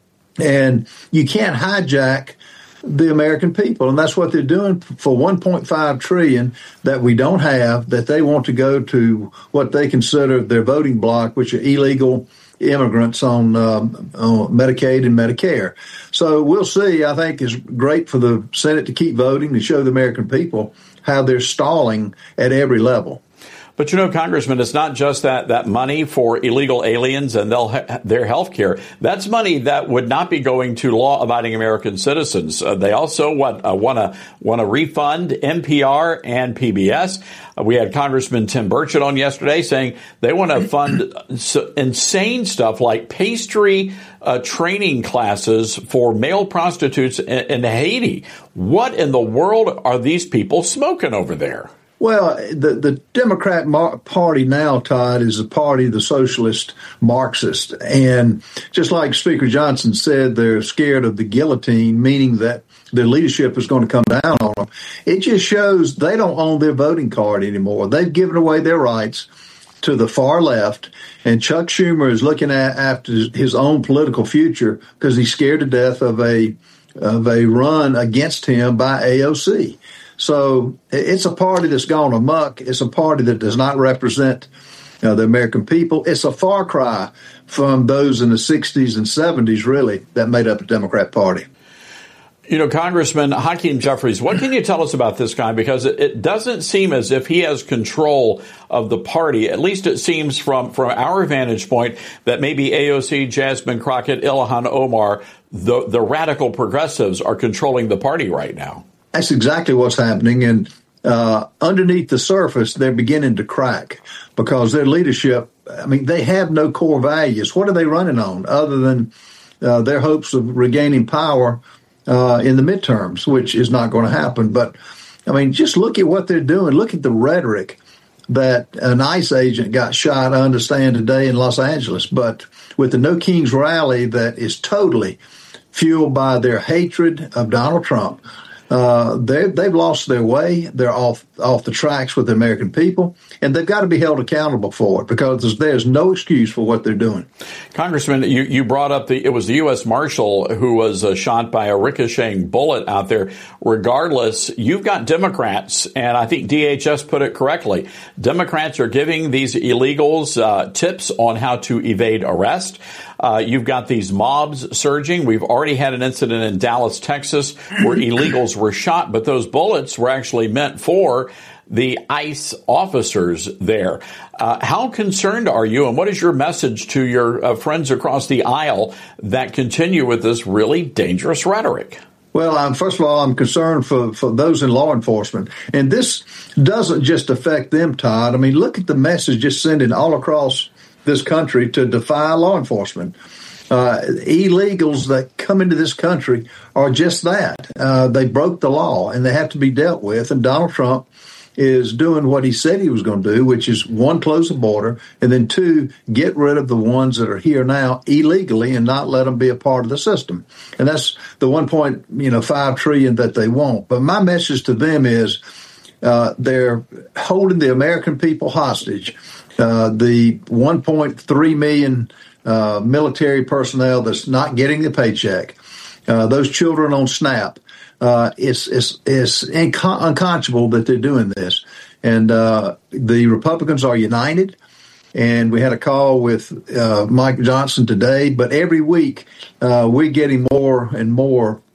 and you can't hijack the American people, and that's what they're doing for one point five trillion dollars that we don't have, that they want to go to what they consider their voting bloc, which are illegal immigrants on, um, on Medicaid and Medicare. So we'll see. I think it's great for the Senate to keep voting to show the American people how they're stalling at every level. But, you know, Congressman, it's not just that, that money for illegal aliens and they'll ha- their health care. That's money that would not be going to law-abiding American citizens. Uh, they also want uh, want to want to refund N P R and P B S. Uh, we had Congressman Tim Burchett on yesterday saying they want to fund so insane stuff like pastry uh, training classes for male prostitutes in, in Haiti. What in the world are these people smoking over there? Well, the, the Democrat Party now, Todd, is a party of the socialist Marxist. And just like Speaker Johnson said, they're scared of the guillotine, meaning that their leadership is going to come down on them. It just shows they don't own their voting card anymore. They've given away their rights to the far left. And Chuck Schumer is looking at after his own political future because he's scared to death of a of a run against him by A O C. So it's a party that's gone amok. It's a party that does not represent uh, the American people. It's a far cry from those in the sixties and seventies, really, that made up the Democrat Party. You know, Congressman Hakeem Jeffries, what can you tell us about this guy? Because it, it doesn't seem as if he has control of the party. At least it seems from, from our vantage point that maybe A O C, Jasmine Crockett, Ilhan Omar, the, the radical progressives are controlling the party right now. That's exactly what's happening. And uh, underneath the surface, they're beginning to crack because their leadership, I mean, they have no core values. What are they running on other than uh, their hopes of regaining power uh, in the midterms, which is not going to happen. But, I mean, just look at what they're doing. Look at the rhetoric that an ICE agent got shot, I understand, today in Los Angeles. But with the No Kings rally that is totally fueled by their hatred of Donald Trump, Uh, they've lost their way. They're off off the tracks with the American people, and they've got to be held accountable for it because there's, there's no excuse for what they're doing. Congressman, you, you brought up the it was the U S Marshal who was uh, shot by a ricocheting bullet out there. Regardless, you've got Democrats, and I think D H S put it correctly. Democrats are giving these illegals uh, tips on how to evade arrest. Uh, you've got these mobs surging. We've already had an incident in Dallas, Texas, where illegals were shot, but those bullets were actually meant for the ICE officers there. Uh, how concerned are you, and what is your message to your uh, friends across the aisle that continue with this really dangerous rhetoric? Well, um, first of all, I'm concerned for, for those in law enforcement. And this doesn't just affect them, Todd. I mean, look at the message just sending all across this country to defy law enforcement. Uh, illegals that come into this country are just that. Uh, they broke the law, and they have to be dealt with. And Donald Trump is doing what he said he was going to do, which is, one, close the border, and then, two, get rid of the ones that are here now illegally and not let them be a part of the system. And that's the one point five trillion dollars that they want. But my message to them is uh, they're holding the American people hostage. Uh, the one point three million uh, military personnel that's not getting the paycheck, uh, those children on SNAP, uh, it's, it's, it's inco- unconscionable that they're doing this. And uh, the Republicans are united. And we had a call with uh, Mike Johnson today. But every week uh, we're getting more and more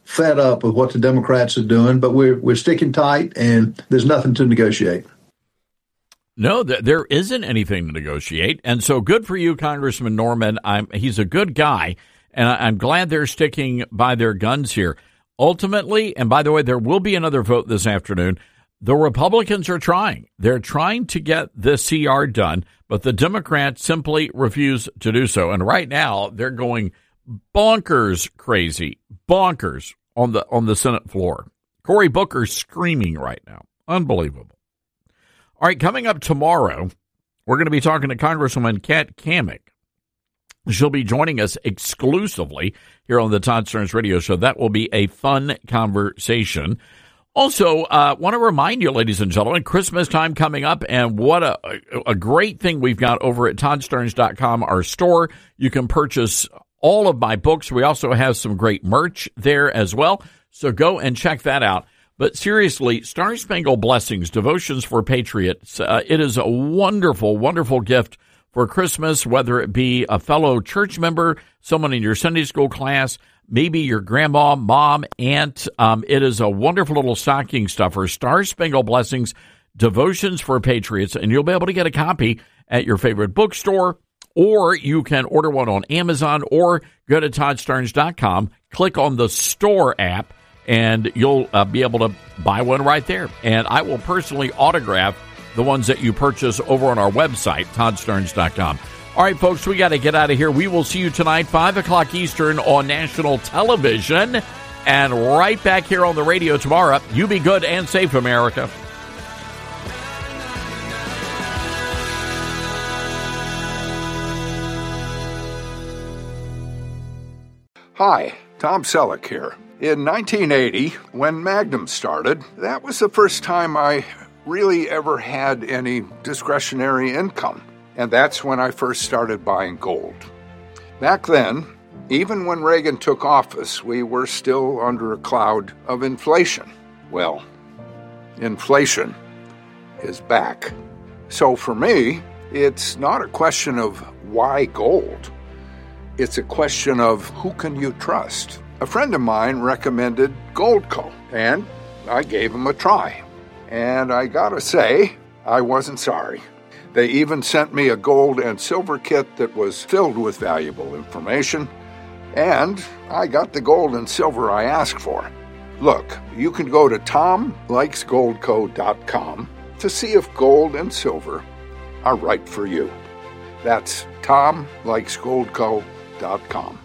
fed up with what the Democrats are doing, but we're we're sticking tight, and there's nothing to negotiate. No, th- there isn't anything to negotiate, and so good for you, Congressman Norman. I'm, he's a good guy, and I, I'm glad they're sticking by their guns here. Ultimately, and by the way, there will be another vote this afternoon. The Republicans are trying. They're trying to get the C R done, but the Democrats simply refuse to do so. And right now, they're going bonkers crazy, bonkers on the on the Senate floor. Cory Booker's screaming right now. Unbelievable. All right, coming up tomorrow, we're going to be talking to Congresswoman Kat Cammack. She'll be joining us exclusively here on the Todd Stearns Radio Show. That will be a fun conversation. Also, uh, want to remind you, ladies and gentlemen, Christmas time coming up, and what a, a great thing we've got over at Todd Stearns dot com, our store. You can purchase all of my books. We also have some great merch there as well, so go and check that out. But seriously, Star Spangled Blessings, Devotions for Patriots, uh, it is a wonderful, wonderful gift for Christmas, whether it be a fellow church member, someone in your Sunday school class, maybe your grandma, mom, aunt. Um, it is a wonderful little stocking stuffer, Star Spangled Blessings, Devotions for Patriots, and you'll be able to get a copy at your favorite bookstore, or you can order one on Amazon, or go to Todd Stearns dot com, click on the store app, and you'll uh, be able to buy one right there. And I will personally autograph the ones that you purchase over on our website, Todd Stearns dot com. All right, folks, we got to get out of here. We will see you tonight, five o'clock Eastern on national television, and right back here on the radio tomorrow. You be good and safe, America. Hi, Tom Selleck here. In nineteen eighty, when Magnum started, that was the first time I really ever had any discretionary income. And that's when I first started buying gold. Back then, even when Reagan took office, we were still under a cloud of inflation. Well, inflation is back. So for me, it's not a question of why gold. It's a question of who can you trust. A friend of mine recommended Goldco, and I gave him a try. And I gotta say, I wasn't sorry. They even sent me a gold and silver kit that was filled with valuable information, and I got the gold and silver I asked for. Look, you can go to tom likes goldco dot com to see if gold and silver are right for you. That's tom likes goldco dot com.